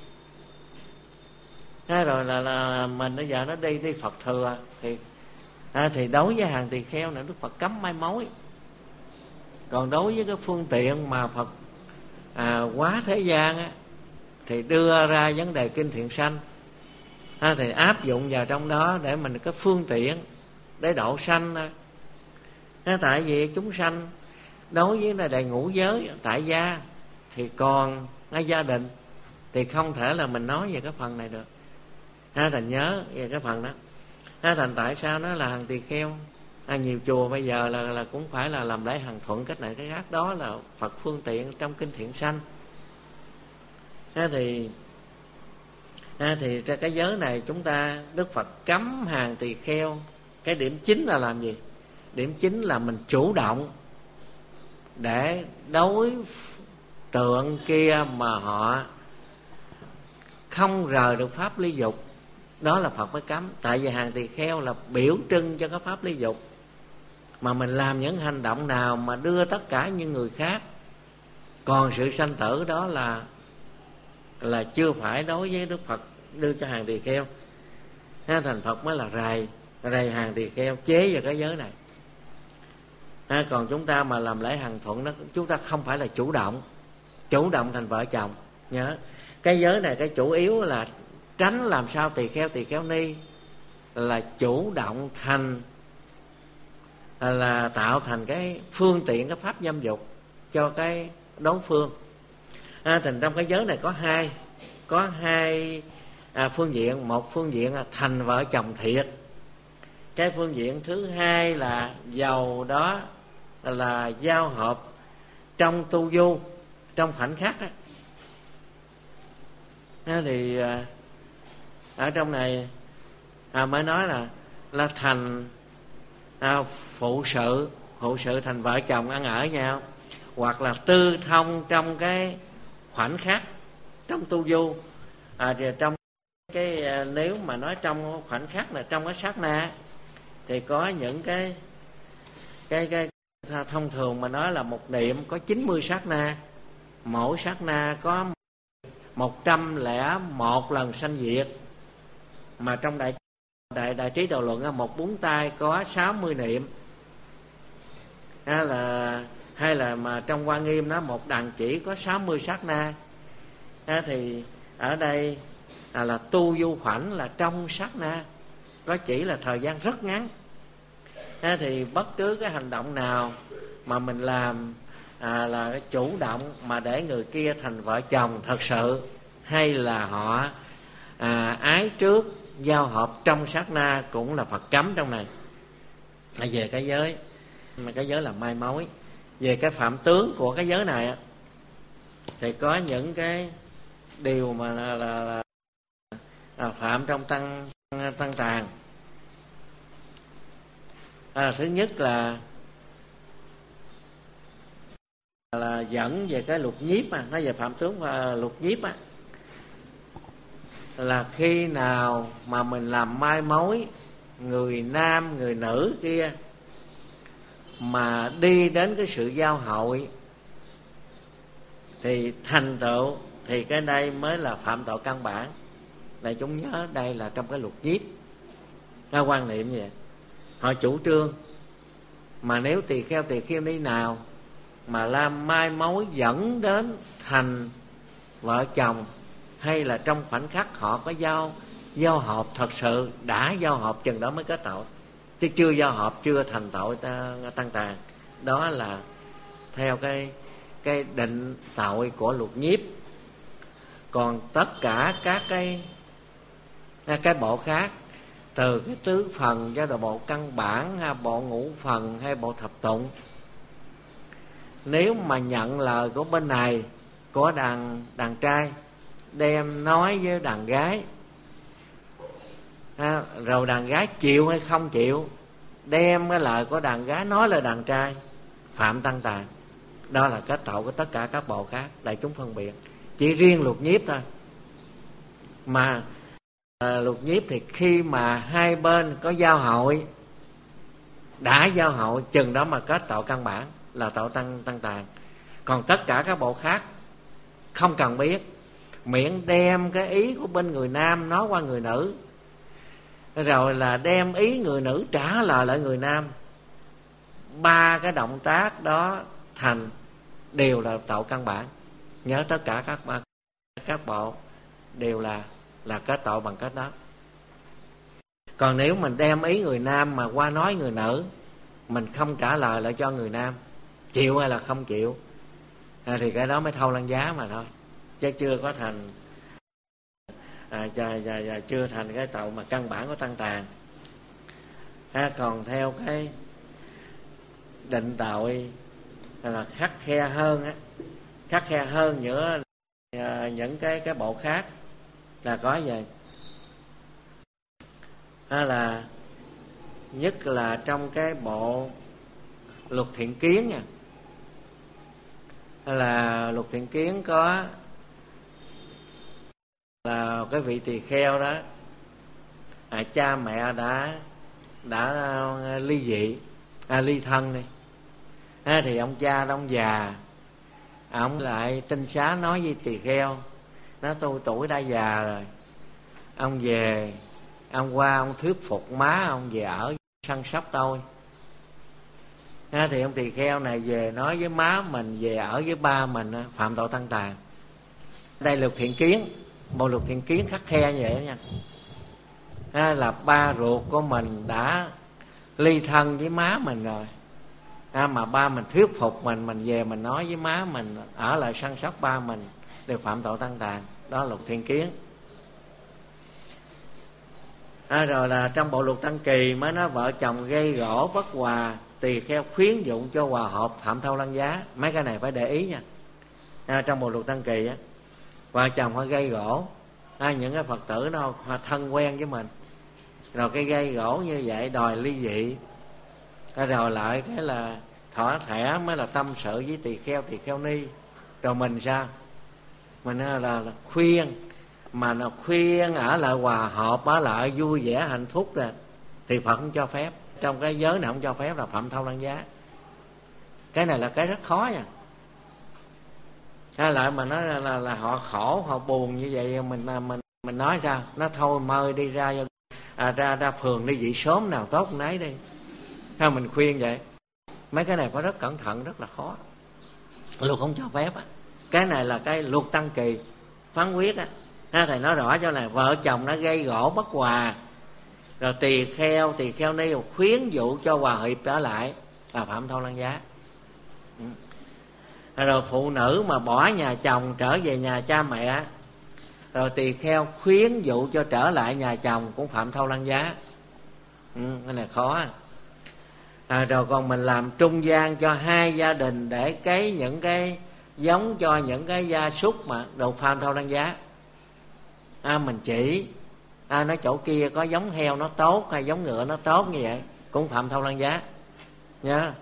À, rồi là, là mình bây giờ nó đi đi Phật thừa thì à, thì đối với hàng tỳ kheo này Đức Phật cấm mai mối. Còn đối với cái phương tiện mà Phật à, quá thế gian á, thì đưa ra vấn đề kinh Thiện Sanh. À, thì áp dụng vào trong đó để mình có phương tiện để độ sanh. À, tại vì chúng sanh đối với là đầy ngũ giới tại gia thì còn ở gia đình, thì không thể là mình nói về cái phần này được. À, thành nhớ về cái phần đó. À, thành tại sao nó là hàng tỳ kheo. À, nhiều chùa bây giờ là, là cũng phải là làm lễ hàng thuận cách này cái khác, đó là Phật phương tiện trong kinh Thiện Sanh. À, thì à, thì ra cái giới này chúng ta Đức Phật cấm hàng tỳ kheo. Cái điểm chính là làm gì? Điểm chính là mình chủ động để đối tượng kia mà họ không rời được pháp lý dục, đó là Phật mới cấm. Tại vì hàng tỳ kheo là biểu trưng cho cái pháp lý dục, mà mình làm những hành động nào mà đưa tất cả những người khác còn sự sanh tử, đó là là chưa phải đối với Đức Phật đưa cho hàng tỳ kheo. À, thành Phật mới là rầy rầy hàng tỳ kheo chế vào cái giới này. À, còn chúng ta mà làm lễ hàng thuận đó, chúng ta không phải là chủ động chủ động thành vợ chồng. Nhớ cái giới này cái chủ yếu là tránh làm sao tỳ kheo tỳ kheo ni là chủ động thành là, là tạo thành cái phương tiện cái pháp dâm dục cho cái đối phương. À, thành trong cái giới này có hai có hai à, phương diện. Một phương diện là thành vợ chồng thiệt. Cái phương diện thứ hai là giàu đó là, là giao hợp trong tu du, trong khoảnh khắc á. À, thì à, ở trong này à, mới nói là là thành à, phụ sự phụ sự thành vợ chồng ăn ở nhau, hoặc là tư thông trong cái khoảnh khắc trong tu du. À, thì trong cái à, nếu mà nói trong khoảnh khắc là trong cái sát na thì có những cái cái cái thông thường mà nói là một niệm có chín mươi sát na, mỗi sát na có một trăm lẻ một lần sanh diệt. Mà trong đại đại đại trí độ luận một bốn tay có sáu mươi niệm. À, là hay là mà trong Hoa Nghiêm nó một đàn chỉ có sáu mươi sát na. À, thì ở đây à, là tu du khoảnh là trong sát na, có chỉ là thời gian rất ngắn. À, thì bất cứ cái hành động nào mà mình làm à, là cái chủ động mà để người kia thành vợ chồng thật sự, hay là họ à, ái trước giao hợp trong sát na, cũng là Phật cấm trong này. À, về cái giới mà cái giới là mai mối. Về cái phạm tướng của cái giới này thì có những cái điều mà là, là, là à, phạm trong tăng tăng tàn. À, thứ nhất là là dẫn về cái luật nhiếp, à, nói về phạm tướng và luật nhiếp á, là khi nào mà mình làm mai mối người nam người nữ kia mà đi đến cái sự giao hội thì thành tựu, thì cái đây mới là phạm tội căn bản. Đại chúng nhớ đây là trong cái luật nhiếp, cái quan niệm vậy. Họ chủ trương mà nếu tỳ kheo tỳ khiêu ni nào mà làm mai mối dẫn đến thành vợ chồng, hay là trong khoảnh khắc họ có giao giao hợp thật sự, đã giao hợp chừng đó mới kết tội, chứ chưa giao hợp chưa thành tội tăng tàn. Đó là theo cái cái định tội của luật nhiếp. Còn tất cả các cái cái bộ khác, từ cái tứ phần cho đến bộ căn bản hay bộ ngũ phần hay bộ thập tụng, nếu mà nhận lời của bên này của đàn đàn trai đem nói với đàn gái, à, rồi đàn gái chịu hay không chịu, đem cái lời của đàn gái nói là đàn trai, phạm tăng tàn. Đó là kết tội của tất cả các bộ khác. Đại chúng phân biệt chỉ riêng luật nhiếp thôi. Mà à, luật nhiếp thì khi mà hai bên có giao hội, đã giao hội chừng đó mà kết tội căn bản là tội tăng tăng tàn. Còn tất cả các bộ khác không cần biết, miễn đem cái ý của bên người nam nói qua người nữ, rồi là đem ý người nữ trả lời lại người nam, ba cái động tác đó thành đều là tội căn bản. Nhớ tất cả các ba các bộ đều là là kết tội bằng cách đó. Còn nếu mình đem ý người nam mà qua nói người nữ, mình không trả lời lại cho người nam, chịu hay là không chịu, à, thì cái đó mới thâu lăng giá mà thôi, chứ chưa có thành à, và, và, và chưa thành cái tội mà căn bản của tăng tàn. À, còn theo cái định tội là khắt khe hơn á, khắt khe hơn giữa à, những cái cái bộ khác là có gì? À, là nhất là trong cái bộ luật thiện kiến nha, là luật thiện kiến có là cái vị tỳ kheo đó, à, cha mẹ đã đã ly dị, à, ly thân đi, à, thì ông cha đó, ông già, ông lại tinh xá nói với tỳ kheo, nói tôi tuổi đã già rồi, ông về, ông qua ông thuyết phục má ông về ở săn sóc tôi. À, thì ông tỳ kheo này về nói với má mình về ở với ba mình, phạm tội tăng tàn. Đây luật thiện kiến, bộ luật thiện kiến khắt khe như vậy đó nha. À, là ba ruột của mình đã ly thân với má mình rồi, à, mà ba mình thuyết phục mình, mình về mình nói với má mình ở lại săn sóc ba mình, đều phạm tội tăng tàn. Đó là luật thiện kiến. À, rồi là trong bộ luật tăng kỳ mới nói vợ chồng gây gỗ bất hòa, tỳ kheo khuyến dụng cho hòa hợp, phạm thâu lăng giá. Mấy cái này phải để ý nha. À, trong bộ luật tăng kỳ á, vợ chồng phải gây gỗ, à, những cái Phật tử đâu thân quen với mình, rồi cái gây gỗ như vậy đòi ly dị, à, rồi lại cái là thỏa thẻ mới là tâm sự với tỳ kheo tỳ kheo ni. Rồi mình sao? Mình là, là, là khuyên, mà nó khuyên ở lại hòa hợp, ở lại vui vẻ hạnh phúc rồi, thì Phật không cho phép. Trong cái giới này không cho phép là phạm thâu lăng giá. Cái này là cái rất khó nha. Hay lại mà nói là, là, là họ khổ, họ buồn như vậy, mình mình mình nói sao? Nó thôi mời đi ra à, ra ra phường đi dị sớm nào tốt nấy đi. Hay mình khuyên vậy. Mấy cái này phải rất cẩn thận, rất là khó. Luật không cho phép á. Cái này là cái luật tăng kỳ phán quyết á. À, thầy nói rõ cho này, vợ chồng nó gây gỗ bất hòa, rồi tỳ kheo tỳ kheo ni khuyến dụ cho hòa hiệp trở lại, là phạm thâu lăng giá. Ừ. Rồi phụ nữ mà bỏ nhà chồng trở về nhà cha mẹ, rồi tỳ kheo khuyến dụ cho trở lại nhà chồng, cũng phạm thâu lăng giá. Ừ, cái này khó. À, rồi còn mình làm trung gian cho hai gia đình để cấy những cái giống cho những cái gia súc mà đồ phạm thâu lăng giá. À, mình chỉ à, nói chỗ kia có giống heo nó tốt hay giống ngựa nó tốt như vậy, cũng phạm thâu lăng giá nha.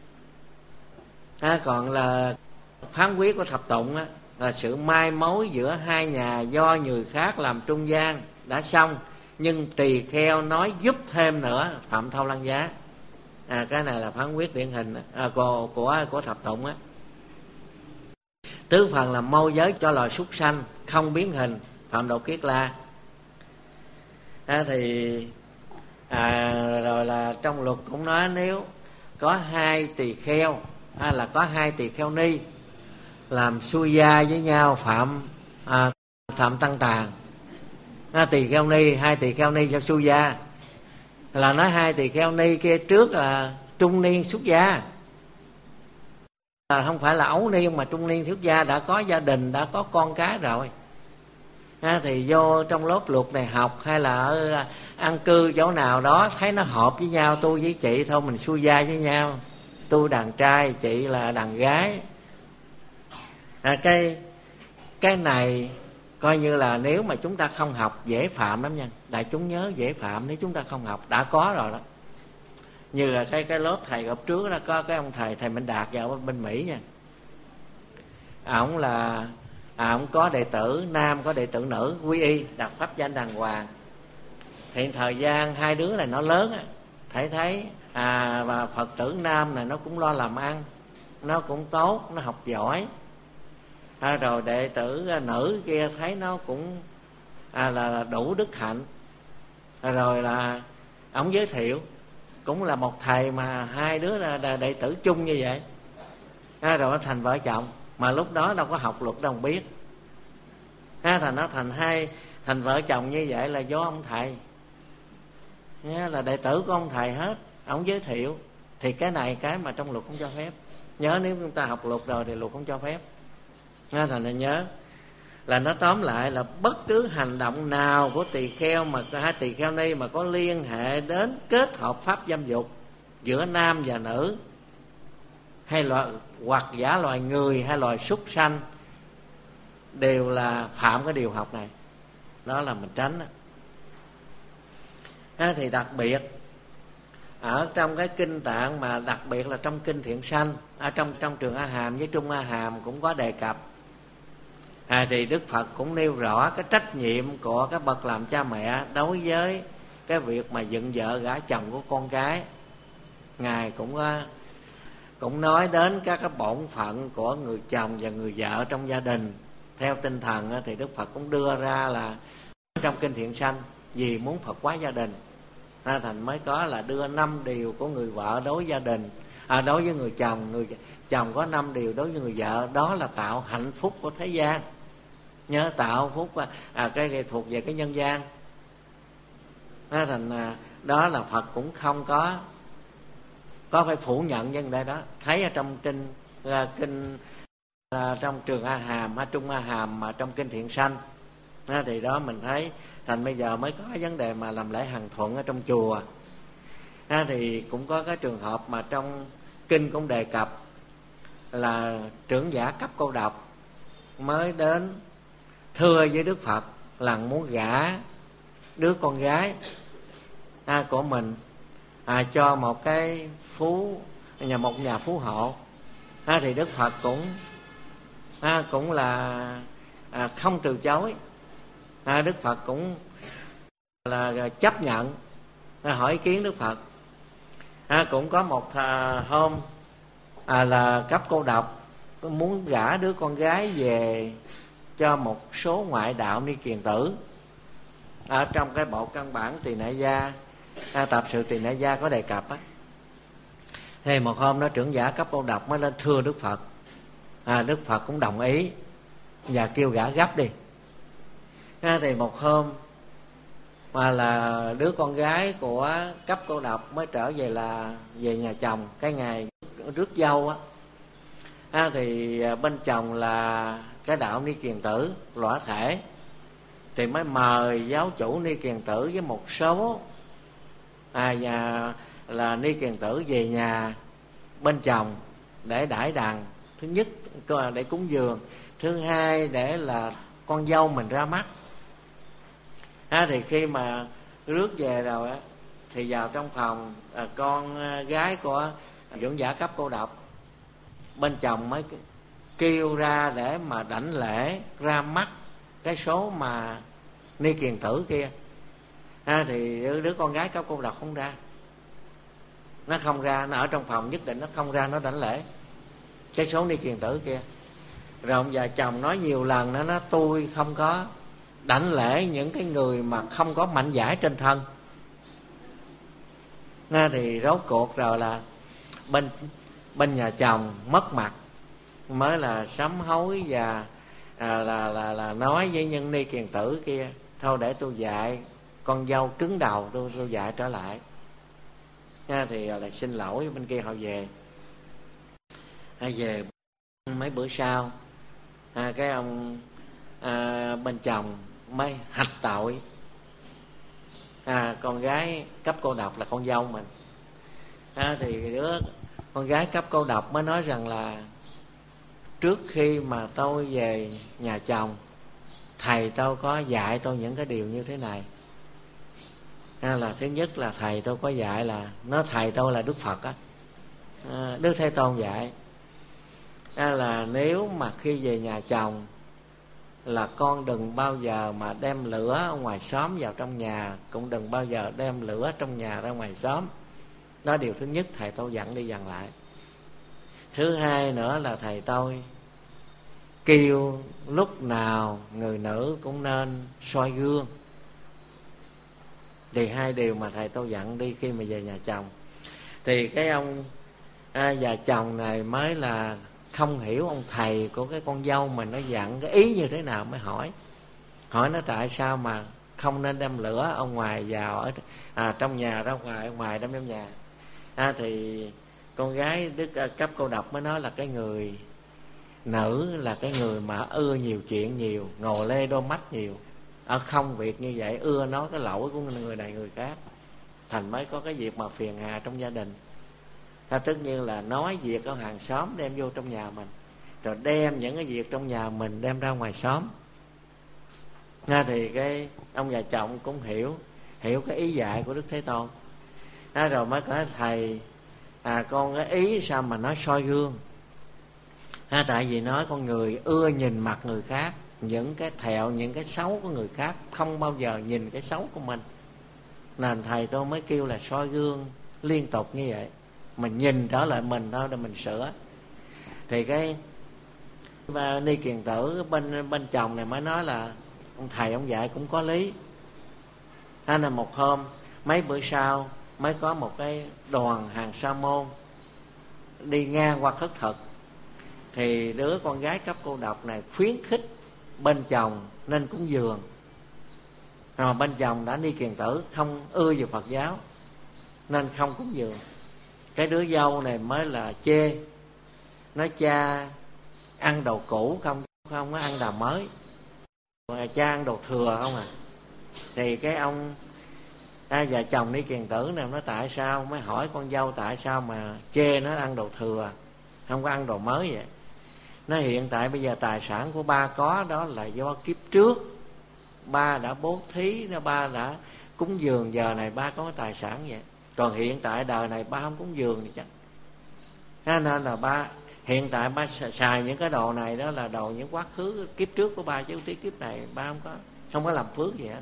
À, còn là phán quyết của thập tụng á, là sự mai mối giữa hai nhà do người khác làm trung gian đã xong, nhưng tỳ kheo nói giúp thêm nữa, phạm thâu lăng giá. À, cái này là phán quyết điển hình à, của, của của thập tụng á. Tứ phần là môi giới cho loài súc sanh không biến hình, phạm độ kiết la. À, thì à, rồi là trong luật cũng nói nếu có hai tỳ kheo à, là có hai tỳ kheo ni làm xuôi gia với nhau phạm à, phạm tăng tàn. À, tỳ kheo ni, hai tỳ kheo ni cho xuôi gia, là nói hai tỳ kheo ni kia trước là trung niên xuất gia, à, không phải là ấu niên mà trung niên xuất gia, đã có gia đình, đã có con cái rồi. À, thì vô trong lớp luật này học hay là ở ăn cư chỗ nào đó thấy nó hợp với nhau, tôi với chị thôi mình xuôi gia với nhau, tôi đàn trai chị là đàn gái. À, cái cái này coi như là nếu mà chúng ta không học dễ phạm lắm nha, đại chúng nhớ dễ phạm nếu chúng ta không học, đã có rồi đó. Như là cái cái lớp thầy gặp trước đó, có cái ông thầy thầy Minh Đạt vào bên Mỹ nha. À, ông là à, ông có đệ tử nam có đệ tử nữ, quy y đặt pháp danh đàng hoàng. Thì thời gian hai đứa này nó lớn á, thấy thấy à, và Phật tử nam này nó cũng lo làm ăn, nó cũng tốt, nó học giỏi. À, rồi đệ tử nữ kia thấy nó cũng à, là, là đủ đức hạnh. À, rồi là ông giới thiệu, cũng là một thầy mà hai đứa là đệ tử chung như vậy. À, rồi nó thành vợ chồng, mà lúc đó đâu có học luật đâu không biết. À, thành nó thành hai thành vợ chồng như vậy là do ông thầy. À, là đệ tử của ông thầy hết, ông giới thiệu. Thì cái này cái mà trong luật không cho phép. Nhớ nếu chúng ta học luật rồi thì luật không cho phép. À, thành là nhớ là nó tóm lại là bất cứ hành động nào của tỳ kheo mà hai tỳ kheo ni mà có liên hệ đến kết hợp pháp dâm dục giữa nam và nữ, hay loại hoặc giả loài người hay loài súc sanh, đều là phạm cái điều học này. Đó là mình tránh đó. À, thì đặc biệt ở trong cái kinh Tạng, mà đặc biệt là trong kinh Thiện Sanh, ở trong trong Trường A Hàm với Trung A Hàm cũng có đề cập. À, thì Đức Phật cũng nêu rõ cái trách nhiệm của các bậc làm cha mẹ đối với cái việc mà dựng vợ gả chồng của con cái. Ngài cũng cũng nói đến các cái bổn phận của người chồng và người vợ trong gia đình. Theo tinh thần thì Đức Phật cũng đưa ra là trong kinh Thiện Sanh, vì muốn Phật hóa gia đình, ra thành mới có là đưa năm điều của người vợ đối với gia đình, à, đối với người chồng. Người chồng có năm điều đối với người vợ, đó là tạo hạnh phúc của thế gian. Nhớ tạo phúc à, cái, cái thuộc về cái nhân gian. Ra thành à, đó là Phật cũng không có có phải phủ nhận vấn đề đó. Thấy ở trong kinh à, kinh à, trong Trường A Hàm hay Trung A Hàm, mà trong kinh Thiện Sanh à, thì đó mình thấy thành bây giờ mới có vấn đề mà làm lễ hàng thuận ở trong chùa. À, thì cũng có cái trường hợp mà trong kinh cũng đề cập là trưởng giả cấp cô độc mới đến thưa với Đức Phật là muốn gả đứa con gái à, của mình à, cho một cái phú nhà một nhà phú hộ. À, thì Đức Phật cũng à, cũng là à, không từ chối. À, Đức Phật cũng là chấp nhận. À, hỏi ý kiến Đức Phật. À, cũng có một à, hôm à, là cấp cô độc muốn gả đứa con gái về cho một số ngoại đạo ni kiền tử. Ở trong cái bộ căn bản Tỳ Nại Gia, à, tập sự Tỳ Nại Gia có đề cập á. Thì một hôm đó trưởng giả cấp cô độc mới lên thưa Đức Phật. À, Đức Phật cũng đồng ý và kêu gả gấp đi. À, thì một hôm mà là đứa con gái của cấp cô độc mới trở về là về nhà chồng, cái ngày rước dâu á. À, thì bên chồng là cái đạo ni kiền tử lõa thể, thì mới mời giáo chủ ni kiền tử với một số à, nhà là ni kiền tử về nhà bên chồng để đãi đằng. Thứ nhất để cúng dường, thứ hai để là con dâu mình ra mắt. À, thì khi mà rước về rồi á thì vào trong phòng, à, con gái của dưỡng giả cấp cô độc, bên chồng mới kêu ra để mà đảnh lễ ra mắt cái số mà ni kiền tử kia. À, thì đứa con gái cấp cô độc không ra, nó không ra, nó ở trong phòng nhất định nó không ra, nó đảnh lễ cái số ni kiền tử kia. Rồi ông già chồng nói nhiều lần nữa, nó tôi không có đảnh lễ những cái người mà không có mạnh giải trên thân. Nghe thì rốt cuộc rồi là bên bên nhà chồng mất mặt, mới là sám hối và à, là, là là nói với nhân ni kiền tử kia, thôi để tôi dạy con dâu cứng đầu, tôi tôi dạy trở lại. Nghe thì là xin lỗi, bên kia họ về. À, về mấy bữa sau, à, cái ông à, bên chồng mới hạch tội à, con gái cấp cô độc là con dâu mình. À, thì đứa con gái cấp cô độc mới nói rằng là trước khi mà tôi về nhà chồng, thầy tôi có dạy tôi những cái điều như thế này. À, là thứ nhất là thầy tôi có dạy là, nó thầy tôi là Đức Phật á, à, Đức Thế Tôn dạy à, là nếu mà khi về nhà chồng là con đừng bao giờ mà đem lửa ở ngoài xóm vào trong nhà, cũng đừng bao giờ đem lửa trong nhà ra ngoài xóm. Đó điều thứ nhất thầy tôi dặn đi dặn lại. Thứ hai nữa là thầy tôi kêu lúc nào người nữ cũng nên soi gương. Thì hai điều mà thầy tôi dặn đi khi mà về nhà chồng. Thì cái ông à, già chồng này mới là không hiểu ông thầy của cái con dâu mình nó dặn cái ý như thế nào, mới hỏi hỏi nó tại sao mà không nên đem lửa ở ngoài vào ở à, trong nhà ra ngoài, ở ngoài đem trong nhà. À, thì con gái Đức à, cấp cô độc mới nói là cái người nữ là cái người mà ưa nhiều chuyện nhiều, ngồi lê đôi mắt nhiều, ở không việc như vậy, ưa nói cái lỗi của người này người khác, thành mới có cái việc mà phiền hà trong gia đình. À, tất nhiên là nói việc ở hàng xóm đem vô trong nhà mình, rồi đem những cái việc trong nhà mình đem ra ngoài xóm. À, thì cái ông già chồng cũng hiểu hiểu cái ý dạy của Đức Thế Tôn. À, rồi mới nói thầy à, con cái ý sao mà nói soi gương. À, tại vì nói con người ưa nhìn mặt người khác, những cái thẹo, những cái xấu của người khác, không bao giờ nhìn cái xấu của mình. Nên thầy tôi mới kêu là soi gương liên tục như vậy, mình nhìn trở lại mình thôi để mình sửa. Thì cái và ni kiền tử bên bên chồng này mới nói là ông thầy ông dạy cũng có lý. Hay là một hôm mấy bữa sau mới có một cái đoàn hàng sa môn đi ngang qua khất thực, thì đứa con gái cấp cô độc này khuyến khích bên chồng nên cúng dường. Rồi bên chồng đã ni kiền tử, không ưa về Phật giáo nên không cúng dường. Cái đứa dâu này mới là chê, nói cha ăn đồ cũ không, không có ăn đồ mới, cha ăn đồ thừa không à. Thì cái ông à, vợ chồng ni kiền tử này nói tại sao, mới hỏi con dâu tại sao mà chê nó ăn đồ thừa, không có ăn đồ mới vậy. Nó hiện tại bây giờ tài sản của ba có đó là do kiếp trước ba đã bố thí, nó ba đã cúng dường, giờ này ba có tài sản vậy. Còn hiện tại đời này ba không cúng dường thì chắc. Thế nên là ba hiện tại ba xài những cái đồ này đó là đồ những quá khứ kiếp trước của ba, chứ tí kiếp này ba không có không có làm phước gì hết.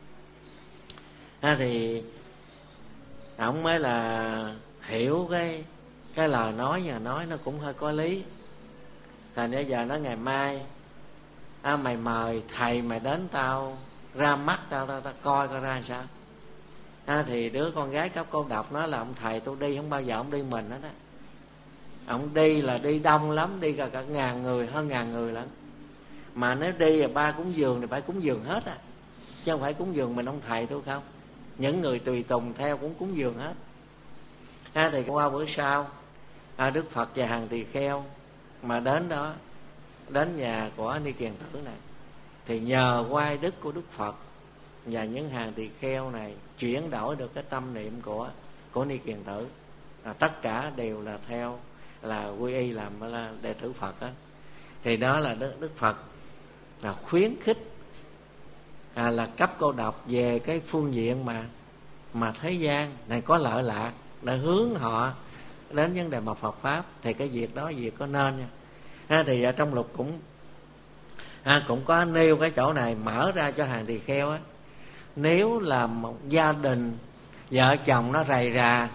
À, thì ổng mới là hiểu cái cái lời nói nhà nói nó cũng hơi có lý. Thành bây giờ nó ngày mai à, mày mời thầy mày đến tao ra mắt tao, tao, tao coi coi ra sao. À, thì đứa con gái cấp cô độc nói là ông thầy tôi đi không bao giờ ông đi mình hết á. Ông đi là đi đông lắm, đi cả, cả ngàn người, hơn ngàn người lắm. Mà nếu đi là ba cúng dường thì phải cúng dường hết á, chứ không phải cúng dường mình ông thầy tôi không. Những người tùy tùng theo cũng cúng dường hết. À, thì qua bữa sau à, Đức Phật và hàng tỳ kheo mà đến đó, đến nhà của ni kiền tử này, thì nhờ oai đức của Đức Phật và những hàng tỳ kheo này chuyển đổi được cái tâm niệm của của ni kiền tử. À, tất cả đều là theo là quy y làm là đệ tử Phật á. Thì đó là Đức, Đức Phật là khuyến khích à, là cấp cô độc về cái phương diện mà mà thế gian này có lợi lạc, để hướng họ đến vấn đề mà Phật pháp, thì cái việc đó việc có nên nha. À, thì ở trong lục cũng à, cũng có nêu cái chỗ này mở ra cho hàng tỳ kheo á. Nếu là một gia đình vợ chồng nó rầy rà,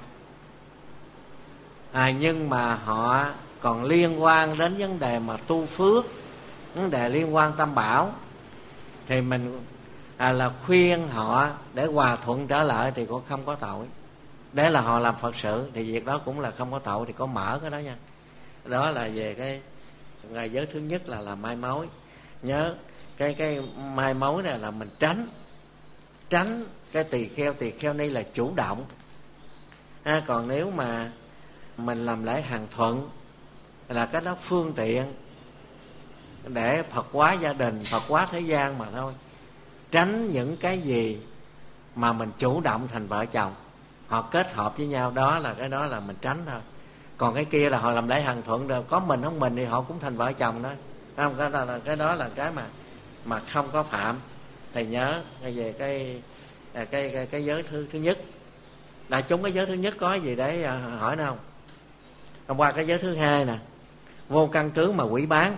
à, nhưng mà họ còn liên quan đến vấn đề mà tu phước, vấn đề liên quan tam bảo, thì mình à, là khuyên họ để hòa thuận trở lại thì cũng không có tội. Để là họ làm Phật sự thì việc đó cũng là không có tội, thì có mở cái đó nha. Đó là về cái ngày giới thứ nhất là làm mai mối. Nhớ cái cái mai mối này là mình tránh tránh cái tỳ kheo tỳ kheo ni là chủ động. À, còn nếu mà mình làm lễ hàng thuận là cái đó phương tiện để Phật hóa gia đình, Phật hóa thế gian mà thôi. Tránh những cái gì mà mình chủ động thành vợ chồng, họ kết hợp với nhau, đó là cái đó là mình tránh thôi. Còn cái kia là họ làm lễ hàng thuận rồi, có mình không mình thì họ cũng thành vợ chồng đó, không? Cái đó là cái đó là cái mà mà không có phạm. Thầy nhớ về cái cái cái, cái giới thứ thứ nhất. Đại chúng cái giới thứ nhất có gì để hỏi nữa không? Hôm qua cái giới thứ hai nè, vô căn cứ mà quỷ bán,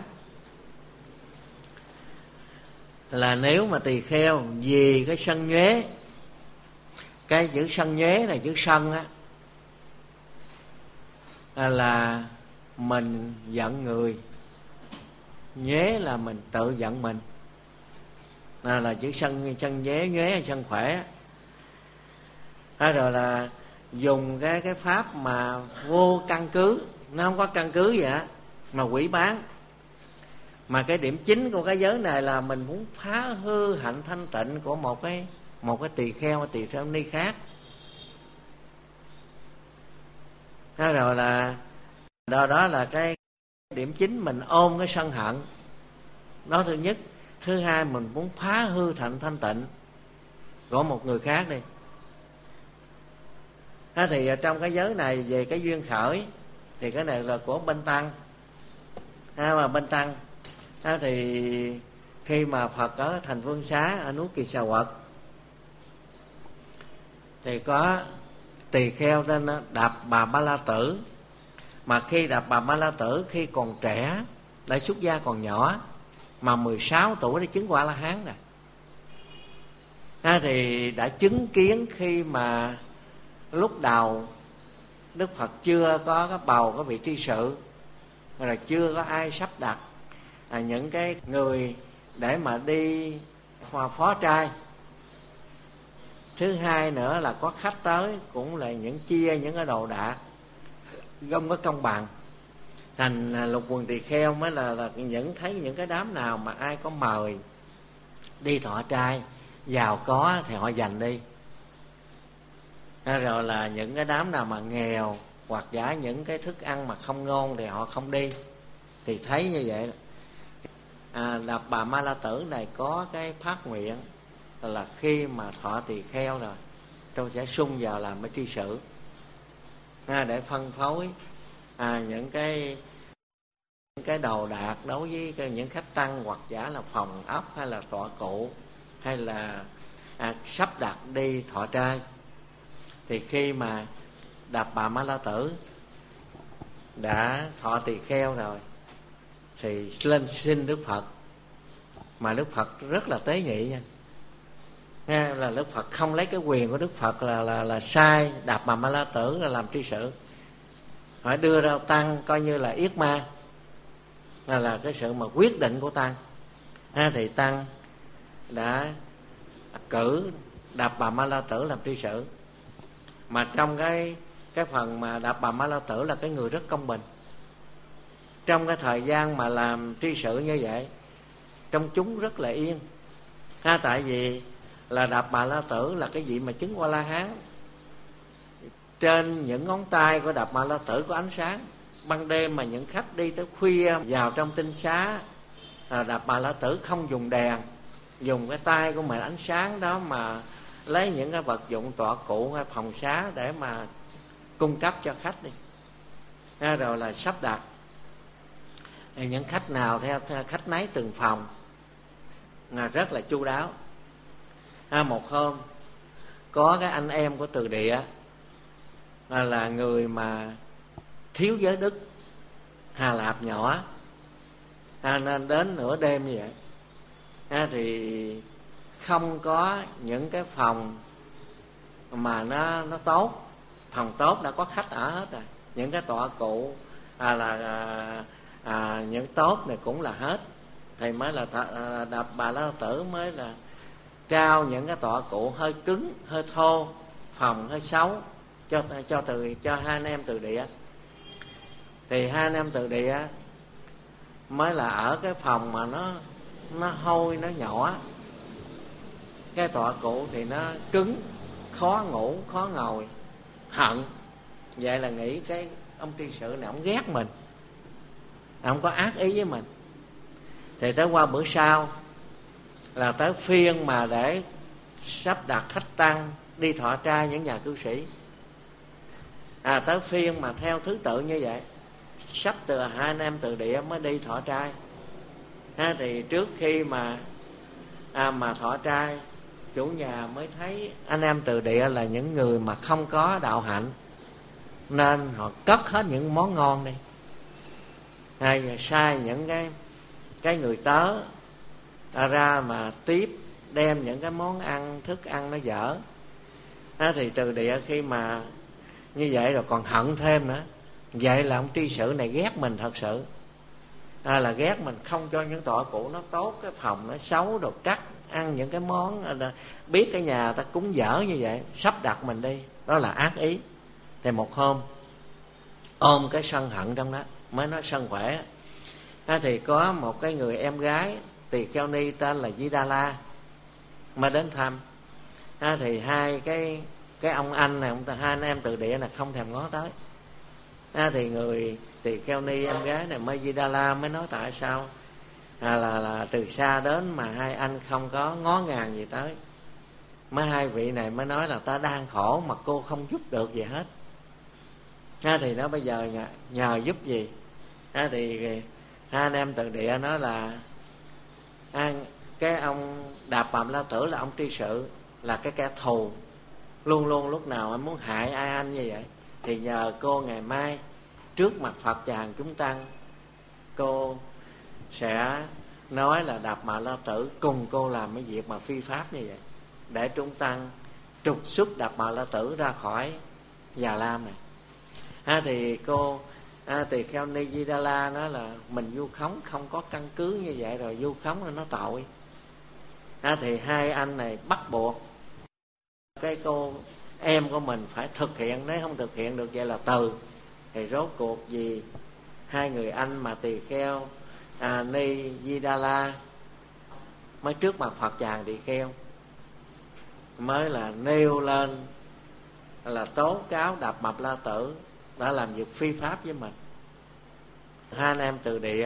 là nếu mà tỳ kheo vì cái sân nhuế, cái chữ sân nhuế này, chữ sân á, là mình giận người, nhuế là mình tự giận mình, là, là chữ sân sân nhuế, nhuế hay sân khỏe. Hay rồi là dùng cái cái pháp mà vô căn cứ, nó không có căn cứ gì hết mà quỷ bán. Mà cái điểm chính của cái giới này là mình muốn phá hư hạnh thanh tịnh của một cái một cái tỳ kheo, tỳ kheo ni khác. Hay rồi là đó đó là cái điểm chính, mình ôm cái sân hận đó, thứ nhất. Thứ hai, mình muốn phá hư hạnh thanh tịnh của một người khác đi. Thế thì trong cái giới này về cái duyên khởi thì cái này là của bên tăng. À, mà bên tăng à, thì khi mà Phật ở thành Vương Xá ở núi Kỳ Xà Quật thì có tỳ kheo tên Đạp Bà Ba La Tử. Mà khi Đạp Bà Ba La Tử khi còn trẻ, đại xuất gia còn nhỏ, mà mười sáu tuổi đã chứng quả La Hán rồi. À, thì đã chứng kiến khi mà lúc đầu Đức Phật chưa có cái bầu cái vị tri sự, rồi chưa có ai sắp đặt à, những cái người để mà đi phó trai. Thứ hai nữa là có khách tới cũng là những chia những cái đồ đạc không có công bằng. Thành lục quần tỳ kheo mới là, là những thấy những cái đám nào mà ai có mời đi thọ trai, giàu có thì họ dành đi. Rồi là những cái đám nào mà nghèo hoặc giả những cái thức ăn mà không ngon thì họ không đi. Thì thấy như vậy à, Đạp Bà Ma La Tử này có cái phát nguyện là khi mà thọ tỳ kheo rồi tôi sẽ sung vào làm cái tri sự à, để phân phối à, những cái những cái đồ đạc đối với những khách tăng, hoặc giả là phòng ốc hay là tọa cụ hay là à, sắp đặt đi thọ trai. Thì khi mà Đạp Bà Ma La Tử đã thọ tỳ kheo rồi thì lên xin Đức Phật. Mà Đức Phật rất là tế nhị nha, nghe là Đức Phật không lấy cái quyền của Đức Phật là là là sai Đạp Bà Ma La Tử là làm tri sự, phải đưa ra tăng coi như là yết ma, là là cái sự mà quyết định của tăng. À, thì tăng đã cử Đạp Bà Ma La Tử làm tri sự. Mà trong cái cái phần mà Đạp Bà Ma La Tử là cái người rất công bình. Trong cái thời gian mà làm tri sự như vậy, trong chúng rất là yên ha, tại vì là Đạp Bà La Tử là cái vị mà chứng qua La Hán. Trên những ngón tay của Đạp Bà La Tử có ánh sáng. Ban đêm mà những khách đi tới khuya vào trong tinh xá, Đạp Bà La Tử không dùng đèn, dùng cái tay của mình ánh sáng đó mà lấy những cái vật dụng tọa cụ hay phòng xá để mà cung cấp cho khách đi. À, rồi là sắp đặt những khách nào theo, theo khách nấy từng phòng, là rất là chu đáo. À, một hôm có cái anh em của Từ Địa à, là người mà thiếu giới đức, Hà Lạp nhỏ à, nên đến nửa đêm như vậy à, thì không có những cái phòng mà nó nó tốt, phòng tốt đã có khách ở hết rồi, những cái tọa cụ à, là à, à, những tốt này cũng là hết, thì mới là à, đập Bà La Tử mới là trao những cái tọa cụ hơi cứng hơi thô, phòng hơi xấu cho cho từ cho hai anh em Từ Địa. Thì hai anh em Từ Địa mới là ở cái phòng mà nó nó hôi nó nhỏ, cái tọa cụ thì nó cứng, khó ngủ khó ngồi, hận. Vậy là nghĩ cái ông tri sự này ông ghét mình, ông có ác ý với mình. Thì tới qua bữa sau là tới phiên mà để sắp đặt khách tăng đi thọ trai những nhà cư sĩ. À, tới phiên mà theo thứ tự như vậy, sắp từ hai anh em Từ Địa mới đi thọ trai. À, thì trước khi mà à, mà thọ trai, chủ nhà mới thấy anh em Từ Địa là những người mà không có đạo hạnh, nên họ cất hết những món ngon đi, hay sai những cái cái người tớ ra mà tiếp đem những cái món ăn thức ăn nó dở. À, thì Từ Địa khi mà như vậy rồi còn hận thêm nữa. Vậy là ông tri sự này ghét mình thật sự à, là ghét mình không cho những tọa cụ nó tốt, cái phòng nó xấu, đồ cắt ăn những cái món biết cái nhà ta cúng dở như vậy, sắp đặt mình đi. Đó là ác ý. Thì một hôm ôm cái sân hận trong đó, mới nói sân khỏe à, thì có một cái người em gái Tỳ Kheo Ni tên là Di Đà La mà đến thăm à, thì hai cái cái ông anh này, ông ta, hai anh em Từ Địa là không thèm ngó tới à, thì người Tỳ Kheo Ni em gái này mới Di Đà La mới nói tại sao à, là là từ xa đến mà hai anh không có ngó ngàng gì tới. Mấy hai vị này mới nói là ta đang khổ mà cô không giúp được gì hết à, thì nó bây giờ nhờ, nhờ giúp gì à, thì hai anh em Từ Địa nói là à, cái ông Đạp Bà La Tử là ông tri sự, là cái kẻ thù, luôn luôn lúc nào anh muốn hại ai anh như vậy. Thì nhờ cô ngày mai trước mặt Phật và hàng chúng tăng, cô sẽ nói là Đạp Bà La Tử cùng cô làm cái việc mà phi pháp như vậy, để chúng tăng trục xuất Đạp Bà La Tử ra khỏi Già Lam này à, thì cô à, Tỳ Kheo Ni Di Đà La nói là mình vu khống không có căn cứ như vậy rồi, vu khống là nó tội à, thì hai anh này bắt buộc cái cô em của mình phải thực hiện. Nếu không thực hiện được vậy là từ. Thì rốt cuộc gì hai người anh mà Tỳ Kheo à, Ni Di Đà La mới trước mặt Phật tràng Tỳ Kheo mới là nêu lên là tố cáo Đạp Bà La Tử đã làm việc phi pháp với mình. Hai anh em Từ Địa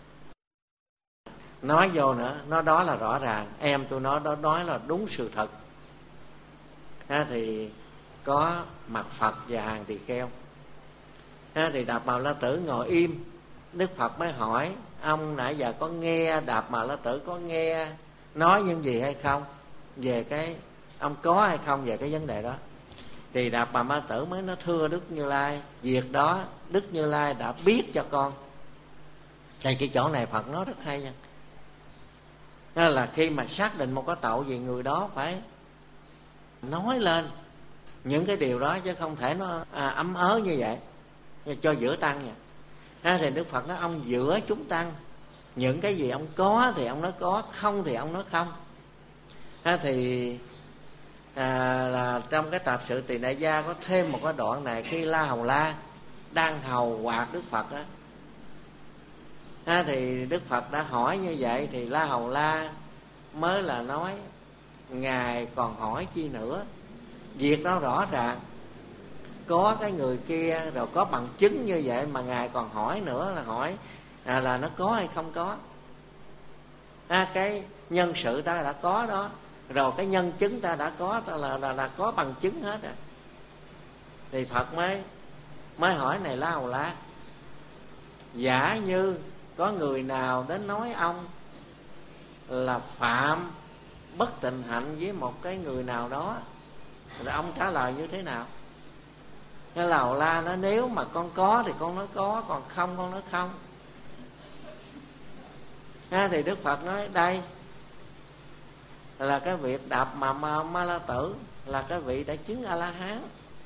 nói vô nữa, nói đó là rõ ràng, em tôi nói đó nói là đúng sự thật à, thì có mặt Phật và hàng Tỳ Kheo à, thì Đạp Bà La Tử ngồi im. Đức Phật mới hỏi ông nãy giờ có nghe Đạp Bà La Tử có nghe nói những gì hay không, về cái ông có hay không về cái vấn đề đó. Thì Đạp Bà La Tử mới nói thưa Đức Như Lai, việc đó Đức Như Lai đã biết cho con. Thì cái chỗ này Phật nói rất hay nha, đó là khi mà xác định một cái tội gì, người đó phải nói lên những cái điều đó, chứ không thể nó à, ấm ớ như vậy cho giữa tăng nha à, thì Đức Phật nói ông giữa chúng tăng, những cái gì ông có thì ông nói có, không thì ông nói không à, thì à, là trong cái Tạp Sự Tỳ Đại Gia có thêm một cái đoạn này. Khi La Hầu La đang hầu quạt Đức Phật á à, thì Đức Phật đã hỏi như vậy, thì La Hầu La mới là nói ngài còn hỏi chi nữa, việc đó rõ ràng, có cái người kia rồi có bằng chứng như vậy mà ngài còn hỏi nữa, là hỏi à, là nó có hay không có à, cái nhân sự ta đã có đó, rồi cái nhân chứng ta đã có, ta là, là, là có bằng chứng hết rồi. Thì Phật mới mới hỏi này La Hầu La, giả như có người nào đến nói ông là phạm bất tịnh hạnh với một cái người nào đó, rồi ông trả lời như thế nào? Cái Lầu La nói nếu mà con có thì con nói có, còn không con nói không. À, thì Đức Phật nói đây là cái việc đạp mà ma, ma la tử là cái vị đã chứng A La Hán,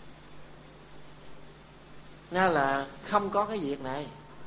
nên là không có cái việc này.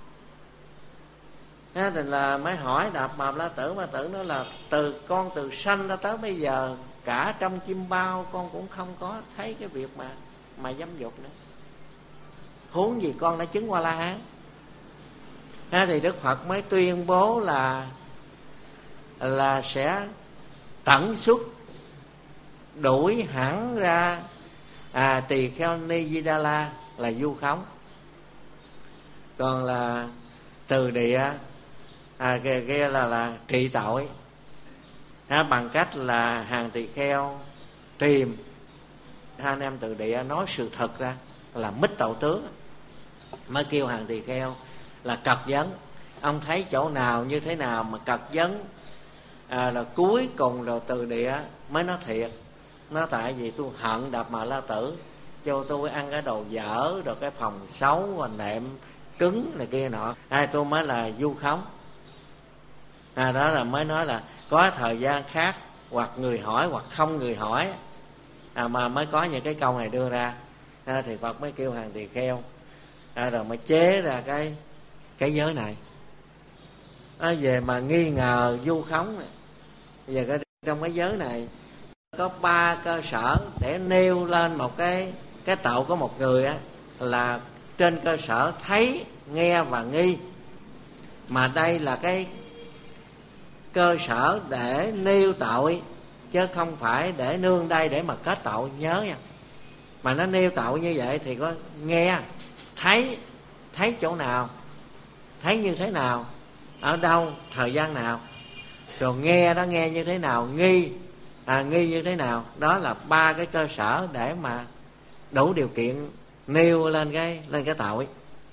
Nên thì là mới hỏi đạp mà la tử, ma tử nói là từ con từ sanh ra tới bây giờ cả trong chim bao con cũng không có thấy cái việc mà mà dâm dục nữa, huống gì con đã chứng qua La Hán. Nên thì Đức Phật mới tuyên bố là là sẽ tận xuất đuổi hẳn ra à, Tỳ Kheo Ni Di Đà La là du khống, còn là từ địa à, kia, kia là là trị tội à, bằng cách là hàng tỳ kheo tìm hai anh em từ địa nói sự thật ra là mít tậu tướng, mới kêu hàng tỳ kheo là cật vấn. Ông thấy chỗ nào như thế nào mà cật vấn à, là cuối cùng rồi từ địa mới nói thiệt, nó tại vì tôi hận Đạp Mà La Tử, cho tôi ăn cái đồ dở, rồi cái phòng xấu và nệm cứng này kia nọ, ai tôi mới là du khống. À, đó là mới nói là có thời gian khác hoặc người hỏi hoặc không người hỏi à, mà mới có những cái câu này đưa ra. À, thì Phật mới kêu hàng tỳ kheo à, rồi mới chế ra cái cái giới này à, về mà nghi ngờ du khống này. Giờ cái, trong cái giới này có ba cơ sở để nêu lên một cái cái tội của một người á, là trên cơ sở thấy, nghe và nghi. Mà đây là cái cơ sở để nêu tội, chứ không phải để nương đây để mà kết tội, nhớ nha. Mà nó nêu tội như vậy thì có nghe, thấy, thấy chỗ nào, thấy như thế nào, ở đâu, thời gian nào, rồi nghe đó nghe như thế nào, nghi à, nghi như thế nào. Đó là ba cái cơ sở để mà đủ điều kiện nêu lên cái lên cái tội.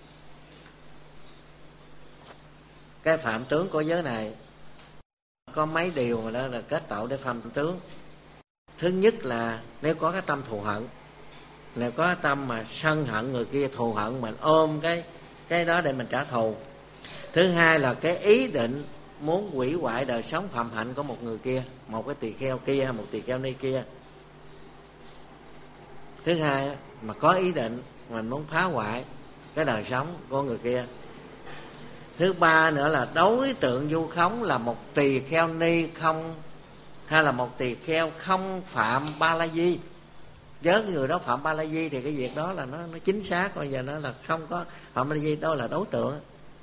Cái phạm tướng của giới này có mấy điều mà đó là kết tội để phạm tướng. Thứ nhất là nếu có cái tâm thù hận, nếu có cái tâm mà sân hận người kia, thù hận mình ôm cái cái đó để mình trả thù. Thứ hai là cái ý định muốn hủy hoại đời sống phạm hạnh của một người kia, một cái tỳ kheo kia hay một tỳ kheo ni kia. Thứ hai mà có ý định mình muốn phá hoại cái đời sống của người kia. Thứ ba nữa là đối tượng du khống là một tỳ kheo ni không, hay là một tỳ kheo không phạm ba la di. Với người đó phạm ba la di thì cái việc đó là nó, nó chính xác. Bây giờ nó là không có phạm ba la di, đó là đối tượng.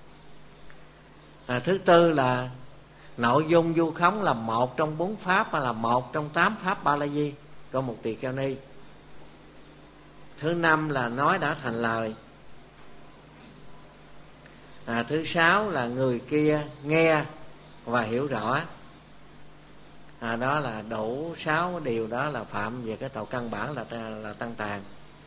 À, thứ tư là nội dung du khống là một trong bốn pháp hay là một trong tám pháp ba la di của một tỳ kheo ni. Thứ năm là nói đã thành lời. À, thứ sáu là người kia nghe và hiểu rõ. À, đó là đủ sáu điều đó là phạm về cái tội căn bản là là tăng tàn.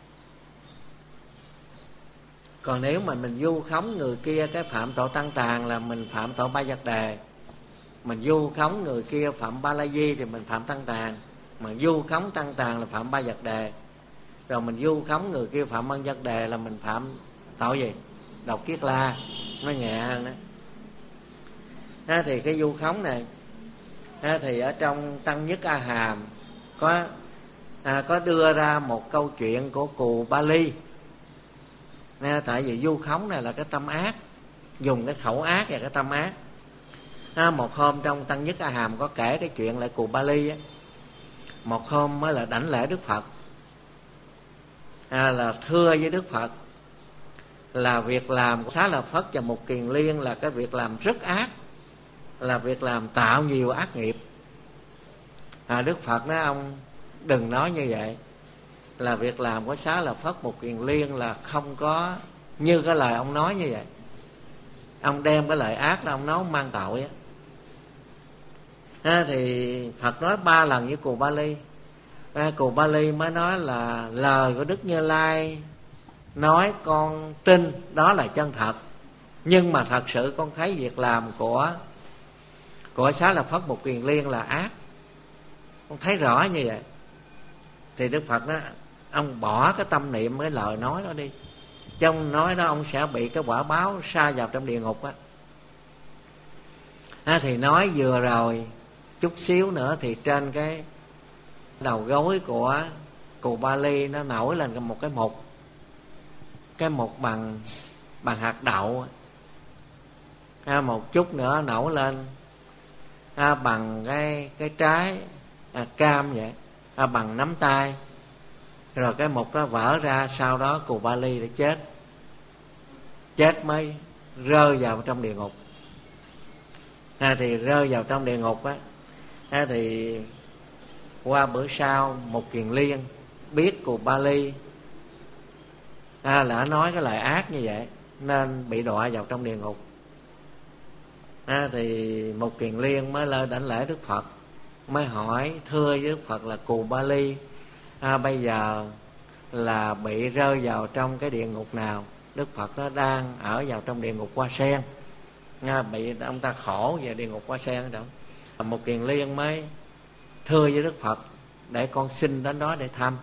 Còn nếu mà mình vu khống người kia cái phạm tội tăng tàn là mình phạm tội ba vật đề. Mình vu khống người kia phạm ba la di thì mình phạm tăng tàn. Mà vu khống tăng tàn là phạm ba vật đề. Rồi mình vu khống người kia phạm ba vật đề là mình phạm tội gì? Độc kiết la, nó nhẹ hơn đó. À, thì cái vu khống này à, thì ở trong Tăng Nhất A Hàm có à, có đưa ra một câu chuyện của Cù Ba Ly. À, tại vì vu khống này là cái tâm ác, dùng cái khẩu ác và cái tâm ác. À, một hôm trong Tăng Nhất A Hàm có kể cái chuyện lại Cù Ba Ly á. Một hôm mới là đảnh lễ Đức Phật à, là thưa với Đức Phật là việc làm Xá Lợi Phất và Mục Kiền Liên là cái việc làm rất ác, là việc làm tạo nhiều ác nghiệp. À, Đức Phật nói ông đừng nói như vậy, là việc làm của Xá Lợi Phất, Mục Kiền Liên là không có như cái lời ông nói như vậy. Ông đem cái lời ác đó ông nói mang tội á. À, thì Phật nói ba lần với Cù Ba Ly. À, Cù Ba Ly mới nói là lời của Đức Như Lai nói con tin đó là chân thật, nhưng mà thật sự con thấy việc làm của của Xá Lợi Phất, Mục Kiền Liên là ác. Ông thấy rõ như vậy thì Đức Phật đó, ông bỏ cái tâm niệm cái lời nói đó đi. Trong nói đó ông sẽ bị cái quả báo sa vào trong địa ngục á. À, thì nói vừa rồi chút xíu nữa thì trên cái đầu gối của Cù Ba Ly nó nổi lên một cái mục, cái mục bằng bằng hạt đậu. À, một chút nữa nổi lên à, bằng cái cái trái à, cam vậy, à, bằng nắm tay. Rồi cái mục đó vỡ ra, sau đó Cù Ba Ly đã chết. Chết mới rơi vào trong địa ngục. À, thì rơi vào trong địa ngục á, à, thì qua bữa sau Mục Kiền Liên biết Cù Ba Ly à, là nói cái lời ác như vậy nên bị đọa vào trong địa ngục. À, thì Mục Kiền Liên mới lên đảnh lễ Đức Phật, mới hỏi thưa với Đức Phật là Cù Ba Ly à, bây giờ là bị rơi vào trong cái địa ngục nào? Đức Phật nó đang ở vào trong địa ngục Hoa Sen, à, bị ông ta khổ về địa ngục Hoa Sen đó. Mục Kiền Liên mới thưa với Đức Phật để con xin đến đó để thăm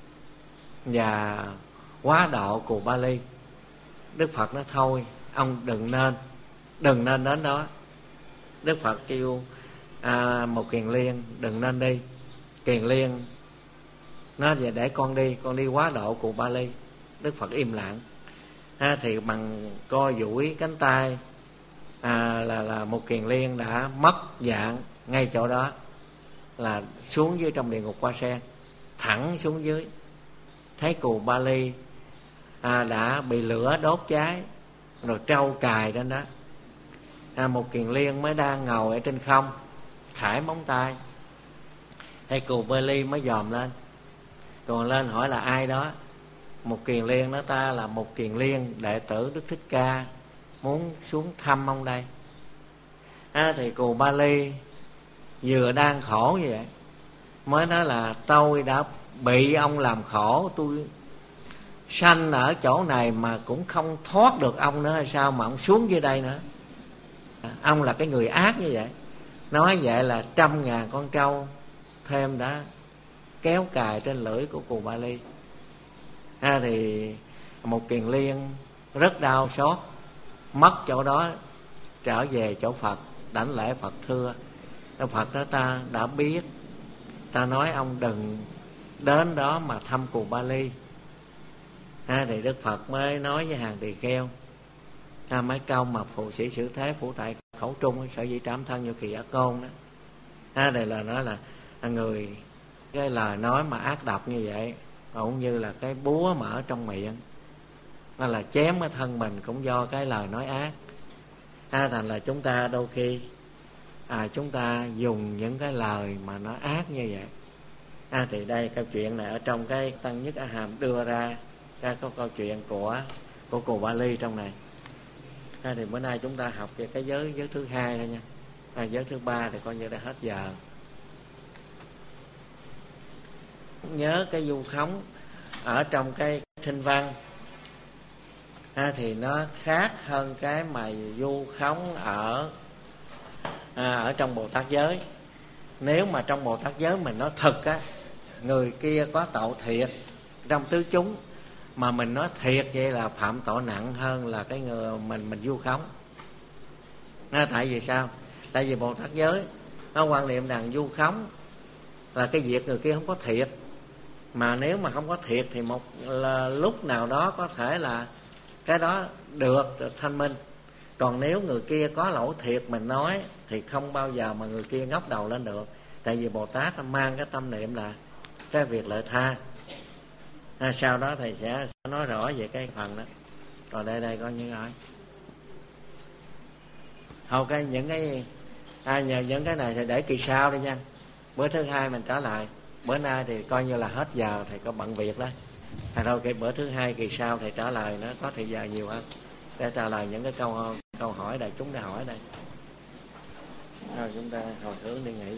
và hóa độ Cù Ba Ly. Đức Phật nói thôi ông đừng nên đừng nên đến đó. Đức Phật kêu à, Mục Kiền Liên đừng nên đi. Kiền Liên nói về để con đi, con đi hóa độ Cù Ba Ly. Đức Phật im lặng. À, thì bằng co duỗi cánh tay à, là là Mục Kiền Liên đã mất dạng ngay chỗ đó, là xuống dưới trong địa ngục Hoa Sen, thẳng xuống dưới. Thấy Cù Ba Ly à, đã bị lửa đốt cháy, rồi trâu cài trên đó. À, Mục Kiền Liên mới đang ngồi ở trên không, khải móng tay. Thấy Cù Ba Ly mới dòm lên, còn lên hỏi là ai đó. Mục Kiền Liên nói ta là Mục Kiền Liên, đệ tử Đức Thích Ca, muốn xuống thăm ông đây. À, thì Cù Ba Ly vừa đang khổ như vậy mới nói là tôi đã bị ông làm khổ, tôi sanh ở chỗ này mà cũng không thoát được ông nữa hay sao mà ông xuống dưới đây nữa. Ông là cái người ác như vậy. Nói vậy là trăm ngàn con trâu thêm đã kéo cài trên lưỡi của Cù Ba Ly. À, thì Mục Kiền Liên rất đau xót, mất chỗ đó trở về chỗ Phật đảnh lễ Phật thưa. Phật nói ta đã biết, ta nói ông đừng đến đó mà thăm Cù Ba Ly. À, thì Đức Phật mới nói với hàng tỳ kheo à, mấy câu mà phụ sĩ xử thế phủ tại khẩu trung sở dĩ trảm thân như kỳ ác ngôn đó. À, đây là nói là người cái lời nói mà ác độc như vậy cũng như là cái búa mà ở trong miệng, nó là chém cái thân mình cũng do cái lời nói ác. À, thành là chúng ta đôi khi à, chúng ta dùng những cái lời mà nó ác như vậy. À, thì đây câu chuyện này ở trong cái Tăng Nhất A Hàm đưa ra cái có câu chuyện của của Cù Ba Ly trong này. À, thì bữa nay chúng ta học về cái giới giới thứ hai thôi nha. À, giới thứ ba thì coi như đã hết giờ. Nhớ cái du khống ở trong cái thinh văn à, thì nó khác hơn cái mà du khống ở à, ở trong Bồ Tát giới. Nếu mà trong Bồ Tát giới mình nói thật á, người kia có tội thiệt trong tứ chúng, mà mình nói thiệt vậy là phạm tội nặng hơn là cái người mình mình vu khống. À, tại vì sao? Tại vì Bồ Tát giới nó quan niệm rằng vu khống là cái việc người kia không có thiệt, mà nếu mà không có thiệt thì một là lúc nào đó có thể là cái đó được, được thanh minh. Còn nếu người kia có lỗi thiệt mình nói thì không bao giờ mà người kia ngóc đầu lên được. Tại vì Bồ Tát mang cái tâm niệm là cái việc lợi tha. À, sau đó thầy sẽ nói rõ về cái phần đó. Còn đây đây coi như rồi. Hầu cái những cái à, nhờ những cái này thì để kỳ sau đi nha. Bữa thứ hai mình trả lại. Bữa nay thì coi như là hết giờ, thầy có bận việc đó. Thầy đâu cái bữa thứ hai kỳ sau thầy trả lời nó có thời giờ nhiều hơn để trả lời những cái câu câu hỏi đại chúng đã hỏi đây. Rồi chúng ta hồi hướng đi nghỉ.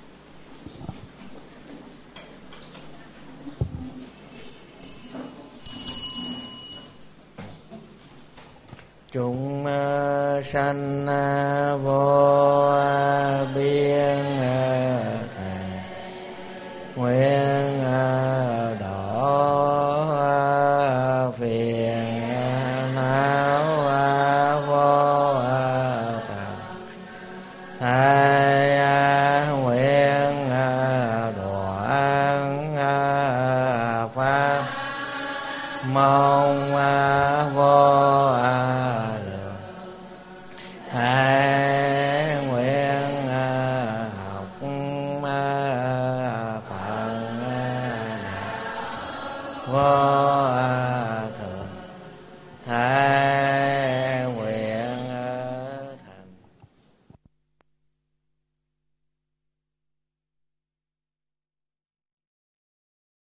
Chúng sanh vô biên mong